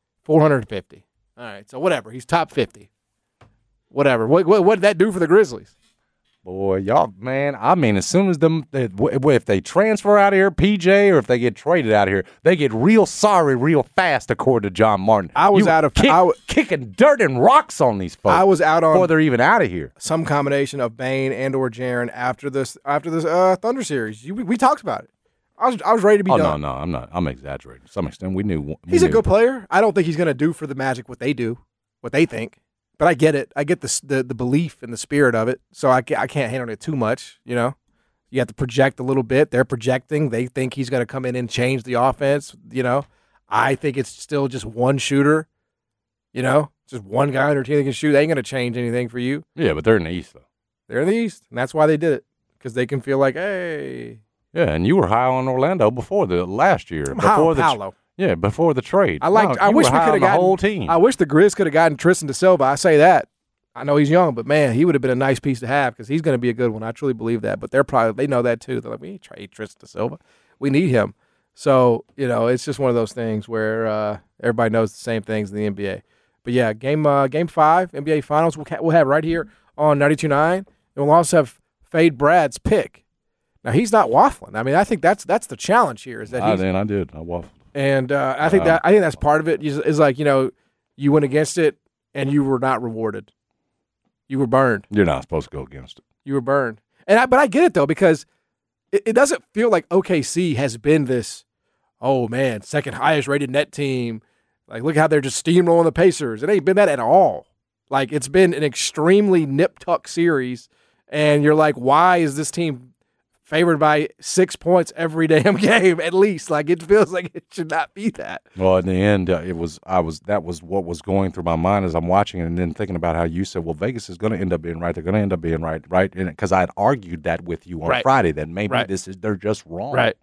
Speaker 4: 450. All right, so whatever. He's top 50. Whatever. What did that do for the Grizzlies?
Speaker 5: Boy, y'all, man, I mean, as soon as if they transfer out of here, PJ, or if they get traded out of here, they get real sorry real fast, according to John Martin. Kicking dirt and rocks on these folks.
Speaker 4: I was out on
Speaker 5: before they're even out of here.
Speaker 4: Some combination of Bane and or Jaren after this Thunder series. We talked about it. I was ready to be done.
Speaker 5: No, I'm not. I'm exaggerating to some extent. We knew
Speaker 4: he's a good player. I don't think he's going to do for the Magic what they do, what they think. But I get it. I get the belief and the spirit of it. So I can't handle it too much. You have to project a little bit. They're projecting. They think he's going to come in and change the offense. I think it's still just one shooter. Just one guy on their team that can shoot. They ain't going to change anything for you.
Speaker 5: Yeah, but they're in the East though.
Speaker 4: They're in the East, and that's why they did it, because they can feel like, hey.
Speaker 5: Yeah, and you were high on Orlando before the last year. Before the trade.
Speaker 4: I wish we could have gotten
Speaker 5: the whole team.
Speaker 4: I wish the Grizz could have gotten Tristan DeSilva. I say that. I know he's young, but man, he would have been a nice piece to have because he's going to be a good one. I truly believe that. But they know that too. They're like, we ain't trade Tristan DeSilva. We need him. So it's just one of those things where everybody knows the same things in the NBA. But yeah, game 5 NBA Finals we'll have right here on 92.9, and we'll also have Fade Brad's pick. Now he's not waffling. I mean, I think that's the challenge here. Is that
Speaker 5: I waffled.
Speaker 4: And I think that's part of it. Is like you went against it and you were not rewarded. You were burned.
Speaker 5: You're not supposed to go against it.
Speaker 4: You were burned. But I get it though, because it doesn't feel like OKC has been this. Oh man, second highest rated net team. Like look how they're just steamrolling the Pacers. It ain't been that at all. Like it's been an extremely nip-tuck series, and you're like, why is this team favored by 6 points every damn game at least? Like it feels like it should not be that.
Speaker 5: Well, in the end, that was what was going through my mind as I'm watching it, and then thinking about how you said, well, Vegas is going to end up being right. They're going to end up being right, because I had argued that with you on Friday that maybe they're just wrong.
Speaker 4: Right.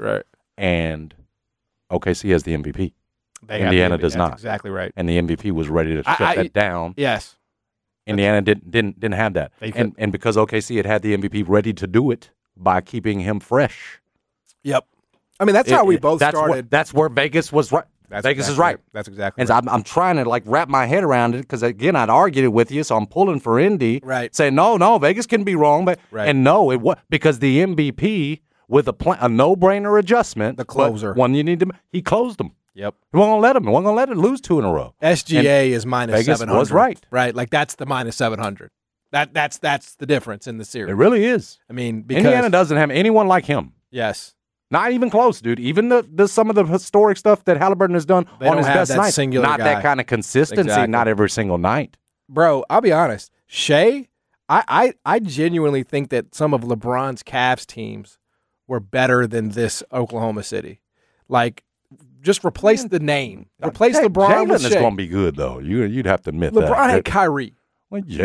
Speaker 5: And OKC has the MVP.
Speaker 4: Indiana
Speaker 5: does not.
Speaker 4: Exactly right.
Speaker 5: And the MVP was ready to shut that down.
Speaker 4: Yes.
Speaker 5: Indiana didn't have that, and because OKC had the MVP ready to do it by keeping him fresh.
Speaker 4: Yep. I mean, that's how we both started.
Speaker 5: That's where Vegas was right. Vegas is right.
Speaker 4: That's exactly
Speaker 5: and
Speaker 4: right.
Speaker 5: I'm trying to wrap my head around it because, again, I'd argued it with you, so I'm pulling for Indy.
Speaker 4: Right.
Speaker 5: Saying, no, Vegas can be wrong. And no, it was because the MVP with a no-brainer adjustment.
Speaker 4: The closer.
Speaker 5: One you need to – he closed them.
Speaker 4: Yep.
Speaker 5: He wasn't going to let it lose 2 in a row.
Speaker 4: SGA is minus
Speaker 5: Vegas
Speaker 4: 700.
Speaker 5: was right.
Speaker 4: Right. Like that's the minus 700. That's the difference in the series.
Speaker 5: It really is.
Speaker 4: I mean, because
Speaker 5: Indiana doesn't have anyone like him.
Speaker 4: Yes.
Speaker 5: Not even close, dude. Even the some of the historic stuff that Halliburton has done on his best night. Not
Speaker 4: guy.
Speaker 5: that kind of consistency,
Speaker 4: Exactly.
Speaker 5: not every single night.
Speaker 4: Bro, I'll be honest. Shea, I genuinely think that some of LeBron's Cavs teams were better than this Oklahoma City. Like, just replace the name. Replace LeBron with Shea.
Speaker 5: Jalen is going to be good, though. You'd have to admit
Speaker 4: LeBron
Speaker 5: that.
Speaker 4: had Kyrie.
Speaker 5: Well, yeah.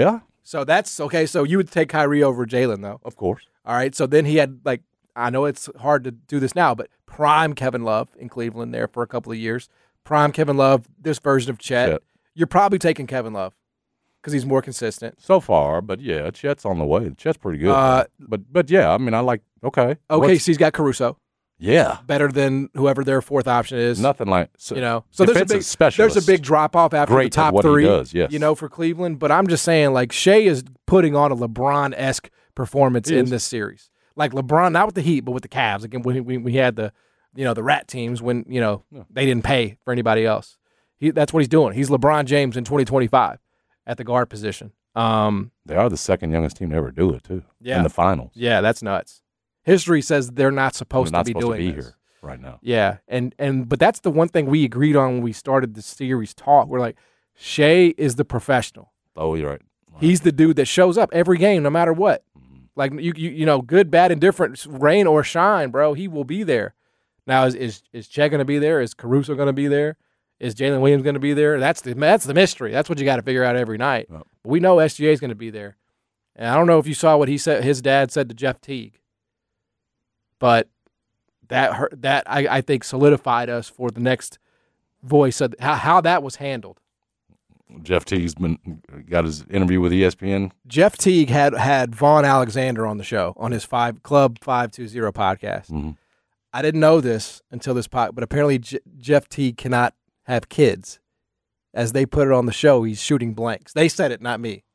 Speaker 4: So that's okay. So you would take Kyrie over Jalen, though.
Speaker 5: Of course.
Speaker 4: All right. So then he had, like, I know it's hard to do this now, but prime Kevin Love in Cleveland there for a couple of years. Prime Kevin Love, this version of Chet. You're probably taking Kevin Love because he's more consistent.
Speaker 5: So far, but yeah, Chet's on the way. Chet's pretty good. But yeah, I mean, I like, okay.
Speaker 4: OKC's got Caruso.
Speaker 5: Yeah.
Speaker 4: Better than whoever their fourth option is.
Speaker 5: Nothing like,
Speaker 4: so there's a big drop off after the top three, for Cleveland. But I'm just saying, like, Shea is putting on a LeBron-esque performance in this series. Like LeBron, not with the Heat, but with the Cavs. Again, when we had the rat teams when, they didn't pay for anybody else. That's what he's doing. He's LeBron James in 2025 at the guard position.
Speaker 5: They are the second youngest team to ever do it, too.
Speaker 4: Yeah.
Speaker 5: In the finals.
Speaker 4: Yeah, that's nuts. History says they're not supposed to be doing this.
Speaker 5: Here right now.
Speaker 4: Yeah, but that's the one thing we agreed on when we started the series talk. We're like, Shea is the professional.
Speaker 5: Oh, you're right.
Speaker 4: He's the dude that shows up every game, no matter what. Like you know, good, bad, indifferent, rain or shine, bro. He will be there. Now is Chet going to be there? Is Caruso going to be there? Is Jalen Williams going to be there? That's the mystery. That's what you got to figure out every night. Yep. But we know SGA is going to be there. And I don't know if you saw what he said. His dad said to Jeff Teague. But that I think solidified us for the next voice of how that was handled.
Speaker 5: Jeff Teague's got his interview with ESPN.
Speaker 4: Jeff Teague had Vaughn Alexander on the show on his Club 520 podcast.
Speaker 5: Mm-hmm.
Speaker 4: I didn't know this until this podcast, but apparently Jeff Teague cannot have kids. As they put it on the show, he's shooting blanks. They said it, not me.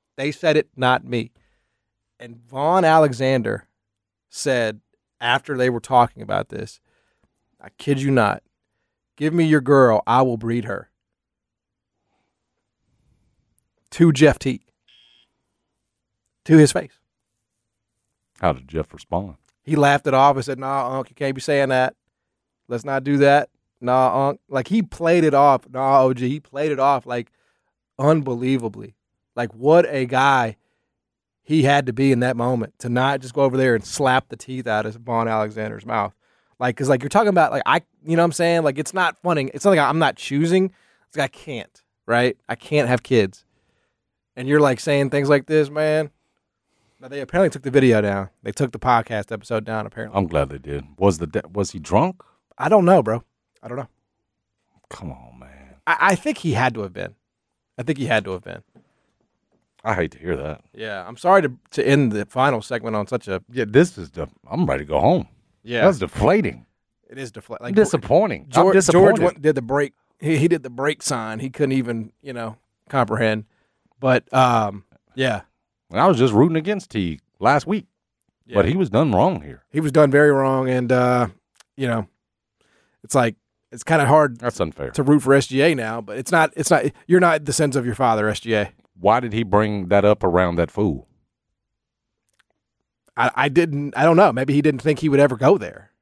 Speaker 4: And Vaughn Alexander said after they were talking about this, I kid you not, give me your girl, I will breed her. To Jeff Teague. To his face.
Speaker 5: How did Jeff respond?
Speaker 4: He laughed it off and said, "Nah, Unc, you can't be saying that. Let's not do that. Nah, Unc." Like, he played it off. Nah, OG, he played it off, like, unbelievably. Like, what a guy he had to be in that moment to not just go over there and slap the teeth out of Vaughn Alexander's mouth. Like, because, like, you're talking about, like, you know what I'm saying? Like, it's not funny. It's not like I'm not choosing. It's like I can't, right? I can't have kids. And you're, like, saying things like this, man. Now, they apparently took the video down. They took the podcast episode down, apparently.
Speaker 5: I'm glad they did. Was he drunk?
Speaker 4: I don't know, bro. I don't know.
Speaker 5: Come on, man.
Speaker 4: I think he had to have been.
Speaker 5: I hate to hear that.
Speaker 4: Yeah, I'm sorry to end the final segment on such a...
Speaker 5: Yeah, I'm ready to go home.
Speaker 4: Yeah.
Speaker 5: That's deflating.
Speaker 4: It is deflating. Like,
Speaker 5: disappointing.
Speaker 4: George
Speaker 5: did
Speaker 4: the break. He did the break sign. He couldn't even, comprehend. But, yeah.
Speaker 5: I was just rooting against Teague last week. Yeah. But he was done wrong here.
Speaker 4: He was done very wrong, and, it's like, it's kind of hard.
Speaker 5: That's unfair.
Speaker 4: To root for SGA now, but it's not. You're not the sons of your father, SGA.
Speaker 5: Why did he bring that up around that fool?
Speaker 4: I don't know. Maybe he didn't think he would ever go there.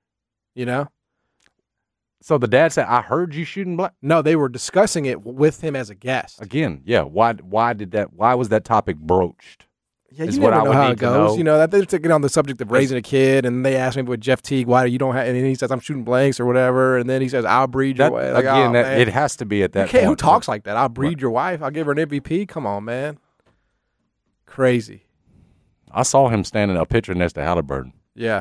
Speaker 5: So the dad said, "I heard you shooting black."
Speaker 4: No, they were discussing it with him as a guest.
Speaker 5: Again, yeah. Why was that topic broached?
Speaker 4: Yeah, you never know how it goes. That they're taking on the subject of raising a kid, and they asked me with Jeff Teague, why you don't have, and he says, I'm shooting blanks or whatever, and then he says, I'll breed your wife. Like,
Speaker 5: again, it has to be at that point.
Speaker 4: Who talks like that? I'll breed your wife. I'll give her an MVP. Come on, man. Crazy.
Speaker 5: I saw him standing a picture next to Halliburton.
Speaker 4: Yeah.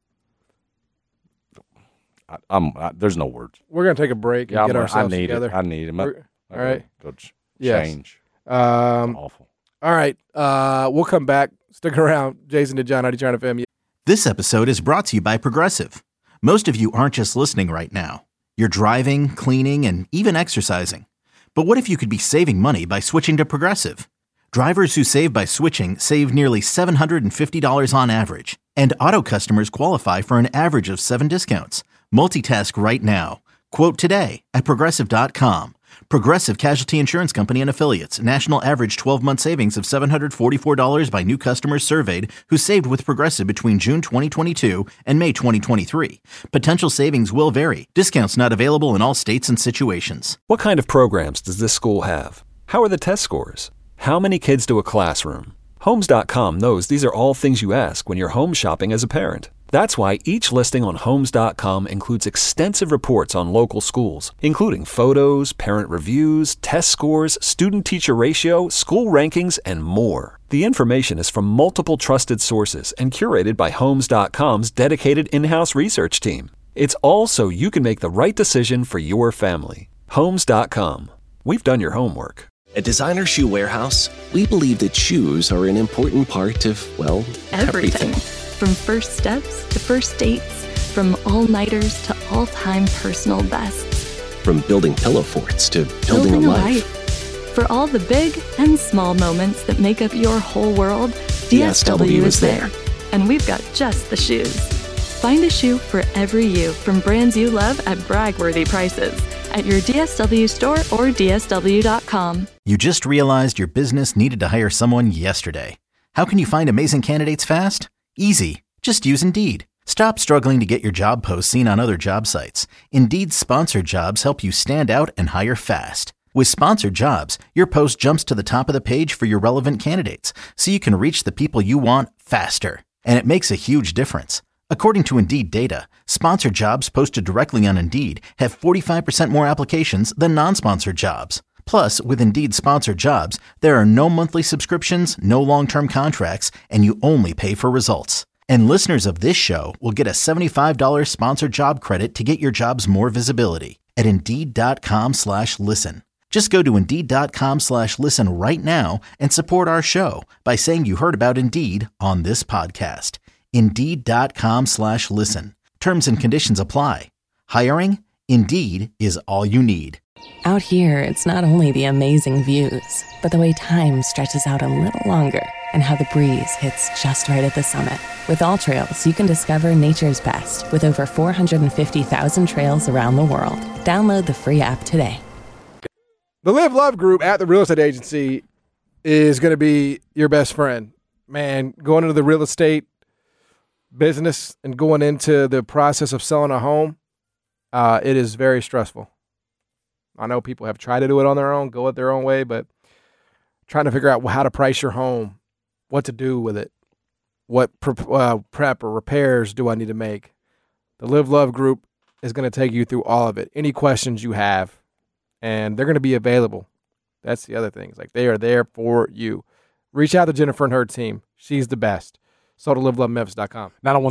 Speaker 5: There's no words.
Speaker 4: We're going to take a break and get ourselves together.
Speaker 5: I need him.
Speaker 4: All right.
Speaker 5: Go
Speaker 4: Yes.
Speaker 5: change.
Speaker 4: Awful. All right, we'll come back. Stick around. Jason and John, 92 FM.
Speaker 1: This episode is brought to you by Progressive. Most of you aren't just listening right now. You're driving, cleaning, and even exercising. But what if you could be saving money by switching to Progressive? Drivers who save by switching save nearly $750 on average. And auto customers qualify for an average of 7 discounts. Multitask right now. Quote today at Progressive.com. Progressive Casualty Insurance Company and Affiliates. National average 12-month savings of $744 by new customers surveyed who saved with Progressive between June 2022 and May 2023. Potential savings will vary. Discounts not available in all states and situations.
Speaker 2: What kind of programs does this school have? How are the test scores? How many kids do a classroom? Homes.com knows these are all things you ask when you're home shopping as a parent. That's why each listing on Homes.com includes extensive reports on local schools, including photos, parent reviews, test scores, student-teacher ratio, school rankings, and more. The information is from multiple trusted sources and curated by Homes.com's dedicated in-house research team. It's all so you can make the right decision for your family. Homes.com. We've done your homework.
Speaker 3: At Designer Shoe Warehouse, we believe that shoes are an important part of, well, everything.
Speaker 6: From first steps to first dates, from all-nighters to all-time personal bests.
Speaker 3: From building pillow forts to building a life.
Speaker 6: For all the big and small moments that make up your whole world, DSW is there. And we've got just the shoes. Find a shoe for every you from brands you love at brag-worthy prices at your DSW store or DSW.com.
Speaker 1: You just realized your business needed to hire someone yesterday. How can you find amazing candidates fast? Easy. Just use Indeed. Stop struggling to get your job posts seen on other job sites. Indeed's sponsored jobs help you stand out and hire fast. With sponsored jobs, your post jumps to the top of the page for your relevant candidates, so you can reach the people you want faster. And it makes a huge difference. According to Indeed data, sponsored jobs posted directly on Indeed have 45% more applications than non-sponsored jobs. Plus, with Indeed sponsored jobs, there are no monthly subscriptions, no long-term contracts, and you only pay for results. And listeners of this show will get a $75 sponsored job credit to get your jobs more visibility at Indeed.com/listen. Just go to Indeed.com/listen right now and support our show by saying you heard about Indeed on this podcast. Indeed.com/listen. Terms and conditions apply. Hiring? Indeed is all you need.
Speaker 7: Out here, it's not only the amazing views, but the way time stretches out a little longer and how the breeze hits just right at the summit. With All Trails, you can discover nature's best with over 450,000 trails around the world. Download the free app today.
Speaker 4: The Live Love Group at the real estate agency is going to be your best friend. Man, going into the real estate business and going into the process of selling a home, it is very stressful. I know people have tried to do it on their own, go it their own way, but trying to figure out how to price your home, what to do with it, what prep or repairs do I need to make. The Live Love Group is going to take you through all of it. Any questions you have, and they're going to be available. That's the other thing. It's like they are there for you. Reach out to Jennifer and her team. She's the best. So to livelovememphis.com.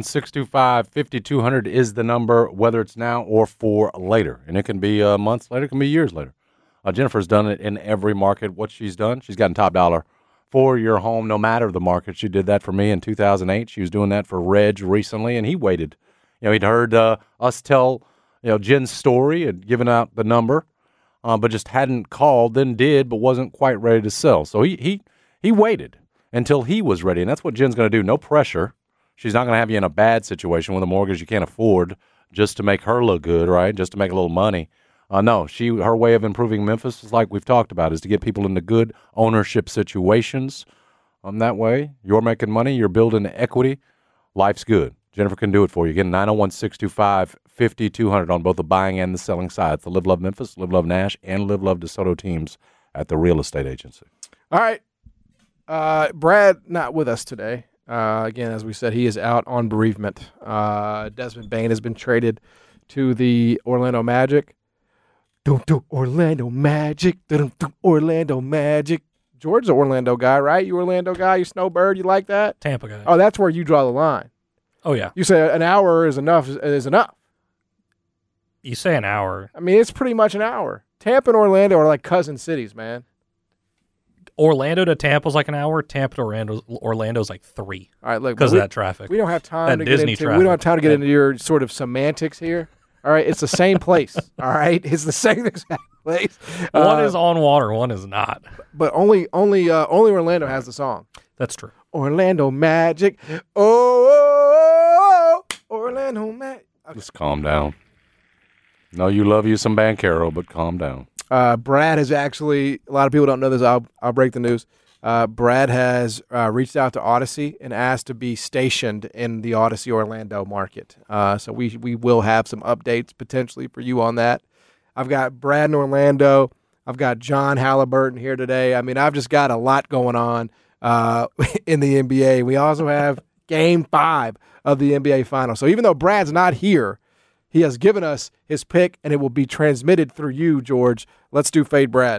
Speaker 5: 901-625-5200 is the number, whether it's now or for later. And it can be months later, it can be years later. Jennifer's done it in every market. What she's done, she's gotten top dollar for your home, no matter the market. She did that for me in 2008. She was doing that for Reg recently, and he waited. You know, he'd heard us tell, Jen's story and given out the number, but just hadn't called, then did, but wasn't quite ready to sell. So he waited until he was ready, and that's what Jen's going to do. No pressure. She's not going to have you in a bad situation with a mortgage you can't afford just to make her look good, right? Just to make a little money. No, her way of improving Memphis is like we've talked about, is to get people into good ownership situations. That way, you're making money, you're building equity, life's good. Jennifer can do it for you. Again, 901-625-5200 on both the buying and the selling sides. The Live Love Memphis, Live Love Nash, and Live Love DeSoto teams at the real estate agency.
Speaker 4: All right. Brad not with us today. Again, as we said, he is out on bereavement. Desmond Bane has been traded to the Orlando Magic. Orlando Magic. Orlando Magic. George's an Orlando guy, right? You Orlando guy? You Snowbird? You like that?
Speaker 8: Tampa guy.
Speaker 4: Oh, that's where you draw the line.
Speaker 8: Oh, yeah.
Speaker 4: You say an hour is enough. Is enough.
Speaker 8: You say an hour.
Speaker 4: I mean, it's pretty much an hour. Tampa and Orlando are like cousin cities, man.
Speaker 8: Orlando to Tampa's like an hour. Tampa to Orlando's like 3.
Speaker 4: All right, look,
Speaker 8: because of that traffic.
Speaker 4: We don't have time
Speaker 8: that
Speaker 4: to
Speaker 8: Disney
Speaker 4: get into.
Speaker 8: traffic.
Speaker 4: We don't have time to get into your sort of semantics here. All right, it's the same place. All right, it's the same exact place.
Speaker 8: One is on water, one is not.
Speaker 4: But only Orlando has the song.
Speaker 8: That's true.
Speaker 4: Orlando Magic. Oh, Orlando Magic. Okay.
Speaker 5: Just calm down. No, you love you some Bankero, but calm down.
Speaker 4: Brad has actually, a lot of people don't know this. I'll break the news. Brad has reached out to Odyssey and asked to be stationed in the Odyssey Orlando market. So we will have some updates potentially for you on that. I've got Brad in Orlando. I've got John Halliburton here today. I mean, I've just got a lot going on in the NBA. We also have Game 5 of the NBA Finals. So even though Brad's not here, he has given us his pick, and it will be transmitted through you, George. Let's do Fade Brad.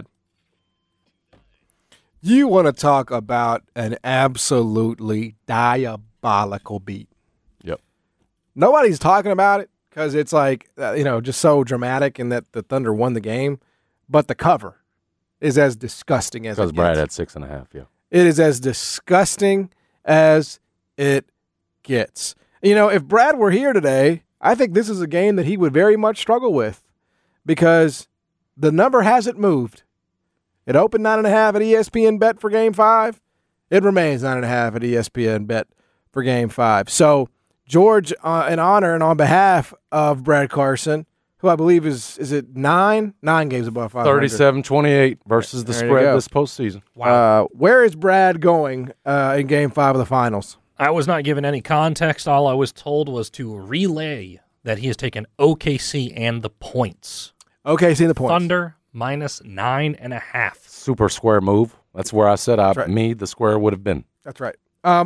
Speaker 4: You want to talk about an absolutely diabolical beat.
Speaker 5: Yep.
Speaker 4: Nobody's talking about it because it's like, just so dramatic in that the Thunder won the game. But the cover is as disgusting as it gets.
Speaker 5: Because Brad had 6.5, yeah.
Speaker 4: It is as disgusting as it gets. If Brad were here today, I think this is a game that he would very much struggle with because the number hasn't moved. It opened 9.5 at ESPN Bet for Game 5. It remains 9.5 at ESPN Bet for Game 5. So, George, in honor and on behalf of Brad Carson, who I believe is it 9? 9 games above 500.
Speaker 5: 37-28 versus the spread this postseason.
Speaker 8: Wow.
Speaker 4: Where is Brad going in Game 5 of the Finals?
Speaker 8: I was not given any context. All I was told was to relay that he has taken OKC and the points.
Speaker 4: OKC and the points.
Speaker 8: Thunder minus 9.5.
Speaker 5: Super square move. That's where I said the square would have been.
Speaker 4: That's right.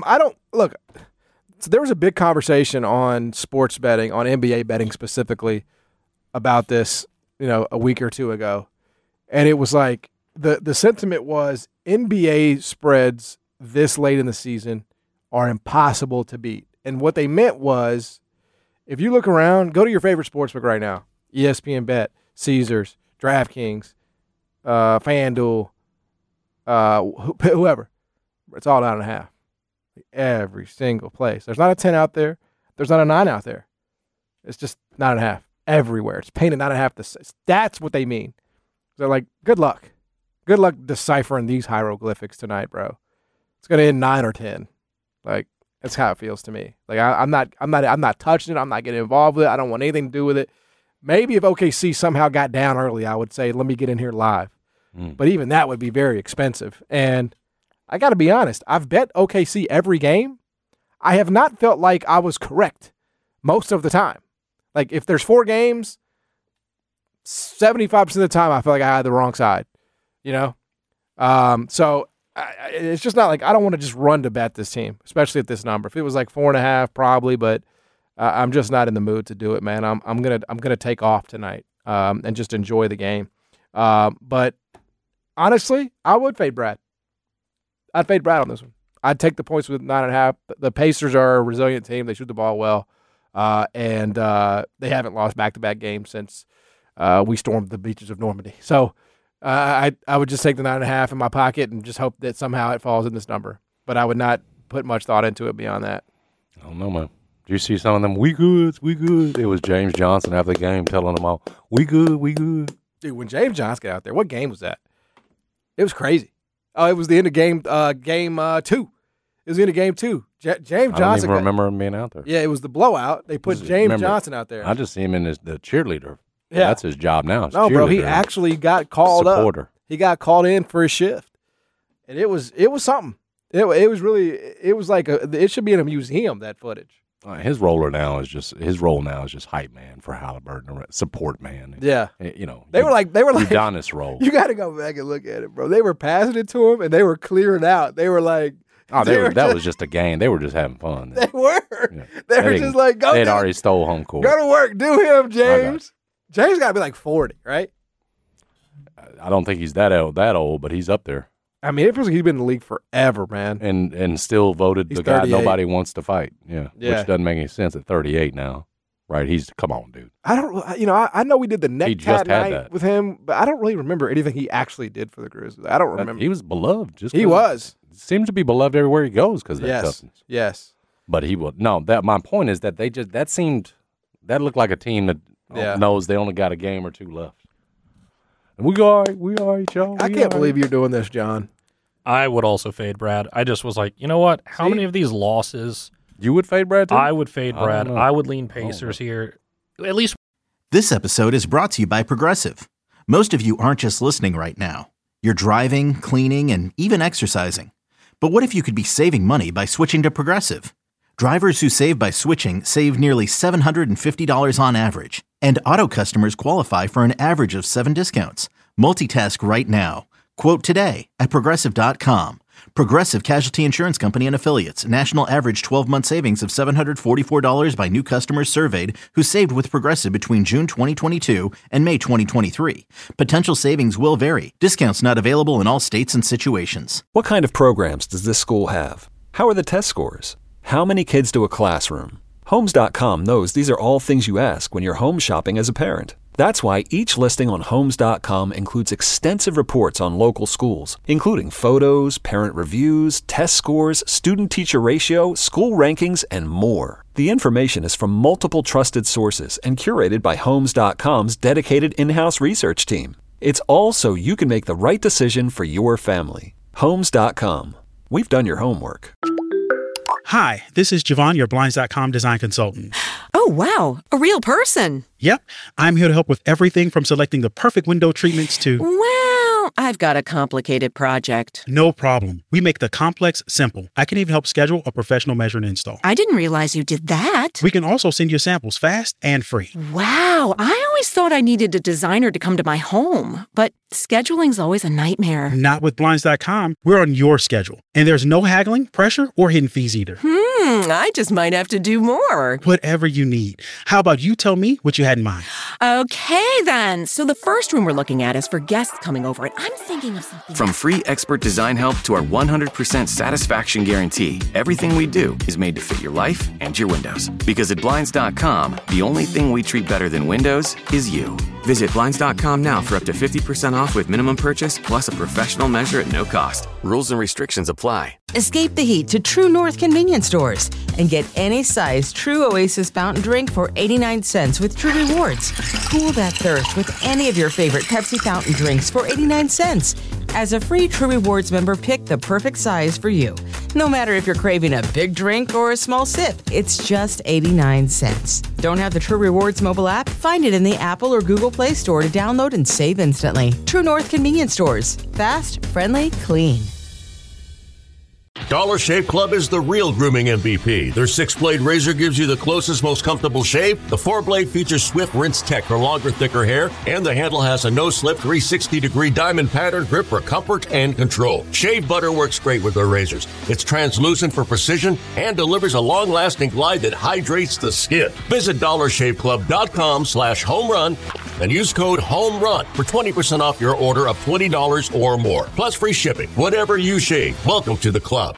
Speaker 4: So there was a big conversation on sports betting, on NBA betting specifically, about this, a week or two ago. And it was like the sentiment was NBA spreads this late in the season are impossible to beat. And what they meant was, if you look around, go to your favorite sportsbook right now, ESPN Bet, Caesars, DraftKings, FanDuel, whoever. It's all 9.5. Every single place. There's not a 10 out there. There's not a 9 out there. It's just 9.5 everywhere. It's painted 9.5. That's what they mean. They're like, good luck. Good luck deciphering these hieroglyphics tonight, bro. It's gonna end 9 or 10. Like, that's how it feels to me. Like I'm not touching it. I'm not getting involved with it. I don't want anything to do with it. Maybe if OKC somehow got down early, I would say, let me get in here live. But even that would be very expensive. And I got to be honest, I've bet OKC every game. I have not felt like I was correct most of the time. Like, if there's 4 games, 75% of the time I feel like I had the wrong side, So it's just not like I don't want to just run to bet this team, especially at this number. If it was like 4.5, probably, but I'm just not in the mood to do it, man. I'm gonna take off tonight and just enjoy the game. But honestly, I would fade Brad. I'd fade Brad on this one. I'd take the points with 9.5. The Pacers are a resilient team. They shoot the ball well, and they haven't lost back-to-back games since we stormed the beaches of Normandy. So I would just take the 9.5 in my pocket and just hope that somehow it falls in this number. But I would not put much thought into it beyond that.
Speaker 5: I don't know, man. Do you see some of them? We good. It was James Johnson after the game telling them all, we good.
Speaker 4: Dude, when James Johnson got out there, what game was that? It was crazy. Oh, it was the end of game 2. It was the end of game 2. James Johnson.
Speaker 5: I don't even remember him being out there.
Speaker 4: Yeah, it was the blowout. They put James Johnson out there.
Speaker 5: I just see him in the cheerleader.
Speaker 4: Yeah.
Speaker 5: That's his job now.
Speaker 4: No, bro, he actually got called
Speaker 5: supporter.
Speaker 4: up. He got called in for his shift. And it was something. It was like it should be in a museum, that footage.
Speaker 5: His role now is just hype man for Halliburton, support man.
Speaker 4: Yeah,
Speaker 5: they were like Udonis role.
Speaker 4: You got to go back and look at it, bro. They were passing it to him and they were clearing out. They were like,
Speaker 5: that was just a game. They were just having fun.
Speaker 4: They were. Yeah. They were just like, go.
Speaker 5: They'd already stole home court.
Speaker 4: Go to work. Do him, James. James got to be like 40, right?
Speaker 5: I don't think he's that old, but he's up there.
Speaker 4: I mean, it feels like he's been in the league forever, man.
Speaker 5: And still voted the guy nobody wants to fight. Yeah. Which doesn't make any sense at 38 now, right? Come on, dude.
Speaker 4: I know we did the neck night with him, but I don't really remember anything he actually did for the Grizzlies. I don't remember.
Speaker 5: He was beloved.
Speaker 4: He was.
Speaker 5: Seems to be beloved everywhere he goes because of that toughness.
Speaker 4: Yes.
Speaker 5: But my point is that that looked like a team that knows they only got a game or 2 left. We all right, y'all.
Speaker 4: I can't believe you're doing this, John.
Speaker 8: I would also fade Brad. I just was like, you know what? How many of these losses?
Speaker 5: You would fade Brad too?
Speaker 8: I would fade Brad. I would lean Pacers here. At least.
Speaker 1: This episode is brought to you by Progressive. Most of you aren't just listening right now. You're driving, cleaning, and even exercising. But what if you could be saving money by switching to Progressive? Drivers who save by switching save nearly $750 on average. And auto customers qualify for an average of 7 discounts. Multitask right now. Quote today at Progressive.com. Progressive Casualty Insurance Company and Affiliates. National average 12-month savings of $744 by new customers surveyed who saved with Progressive between June 2022 and May 2023. Potential savings will vary. Discounts not available in all states and situations.
Speaker 2: What kind of programs does this school have? How are the test scores? How many kids do a classroom? Homes.com knows these are all things you ask when you're home shopping as a parent. That's why each listing on Homes.com includes extensive reports on local schools, including photos, parent reviews, test scores, student-teacher ratio, school rankings, and more. The information is from multiple trusted sources and curated by Homes.com's dedicated in-house research team. It's all so you can make the right decision for your family. Homes.com. We've done your homework.
Speaker 9: Hi, this is Javon, your Blinds.com design consultant.
Speaker 10: Oh, wow. A real person.
Speaker 9: Yep. I'm here to help with everything from selecting the perfect window treatments to...
Speaker 10: Well, I've got a complicated project.
Speaker 9: No problem. We make the complex simple. I can even help schedule a professional measure and install.
Speaker 10: I didn't realize you did that.
Speaker 9: We can also send you samples fast and free.
Speaker 10: Wow. I always thought I needed a designer to come to my home, but scheduling's always a nightmare.
Speaker 9: Not with Blinds.com. We're on your schedule. And there's no haggling, pressure, or hidden fees either.
Speaker 10: I just might have to do more.
Speaker 9: Whatever you need. How about you tell me what you had in mind?
Speaker 10: Okay, then. So the first room we're looking at is for guests coming over, and I'm thinking of something.
Speaker 11: From free expert design help to our 100% satisfaction guarantee, everything we do is made to fit your life and your windows. Because at Blinds.com, the only thing we treat better than windows is you. Visit Blinds.com now for up to 50% off with minimum purchase, plus a professional measure at no cost. Rules and restrictions apply.
Speaker 12: Escape the heat to True North convenience stores and get any size True Oasis fountain drink for 89 cents with True Rewards. Cool that thirst with any of your favorite Pepsi fountain drinks for 89 cents. As a free True Rewards member, pick the perfect size for you. No matter if you're craving a big drink or a small sip, it's just 89 cents. Don't have the True Rewards mobile app? Find it in the Apple or Google Play Store to download and save instantly. True North convenience stores. Fast, friendly, clean.
Speaker 13: Dollar Shave Club is the real grooming MVP. Their 6-blade razor gives you the closest, most comfortable shave. The 4-blade features swift rinse tech for longer, thicker hair, and the handle has a no-slip 360-degree diamond pattern grip for comfort and control. Shave butter works great with their razors. It's translucent for precision and delivers a long-lasting glide that hydrates the skin. Visit DollarShaveClub.com/homerun and use code HOMERUN for 20% off your order of $20 or more. Plus free shipping. Whatever you shave, welcome to the club.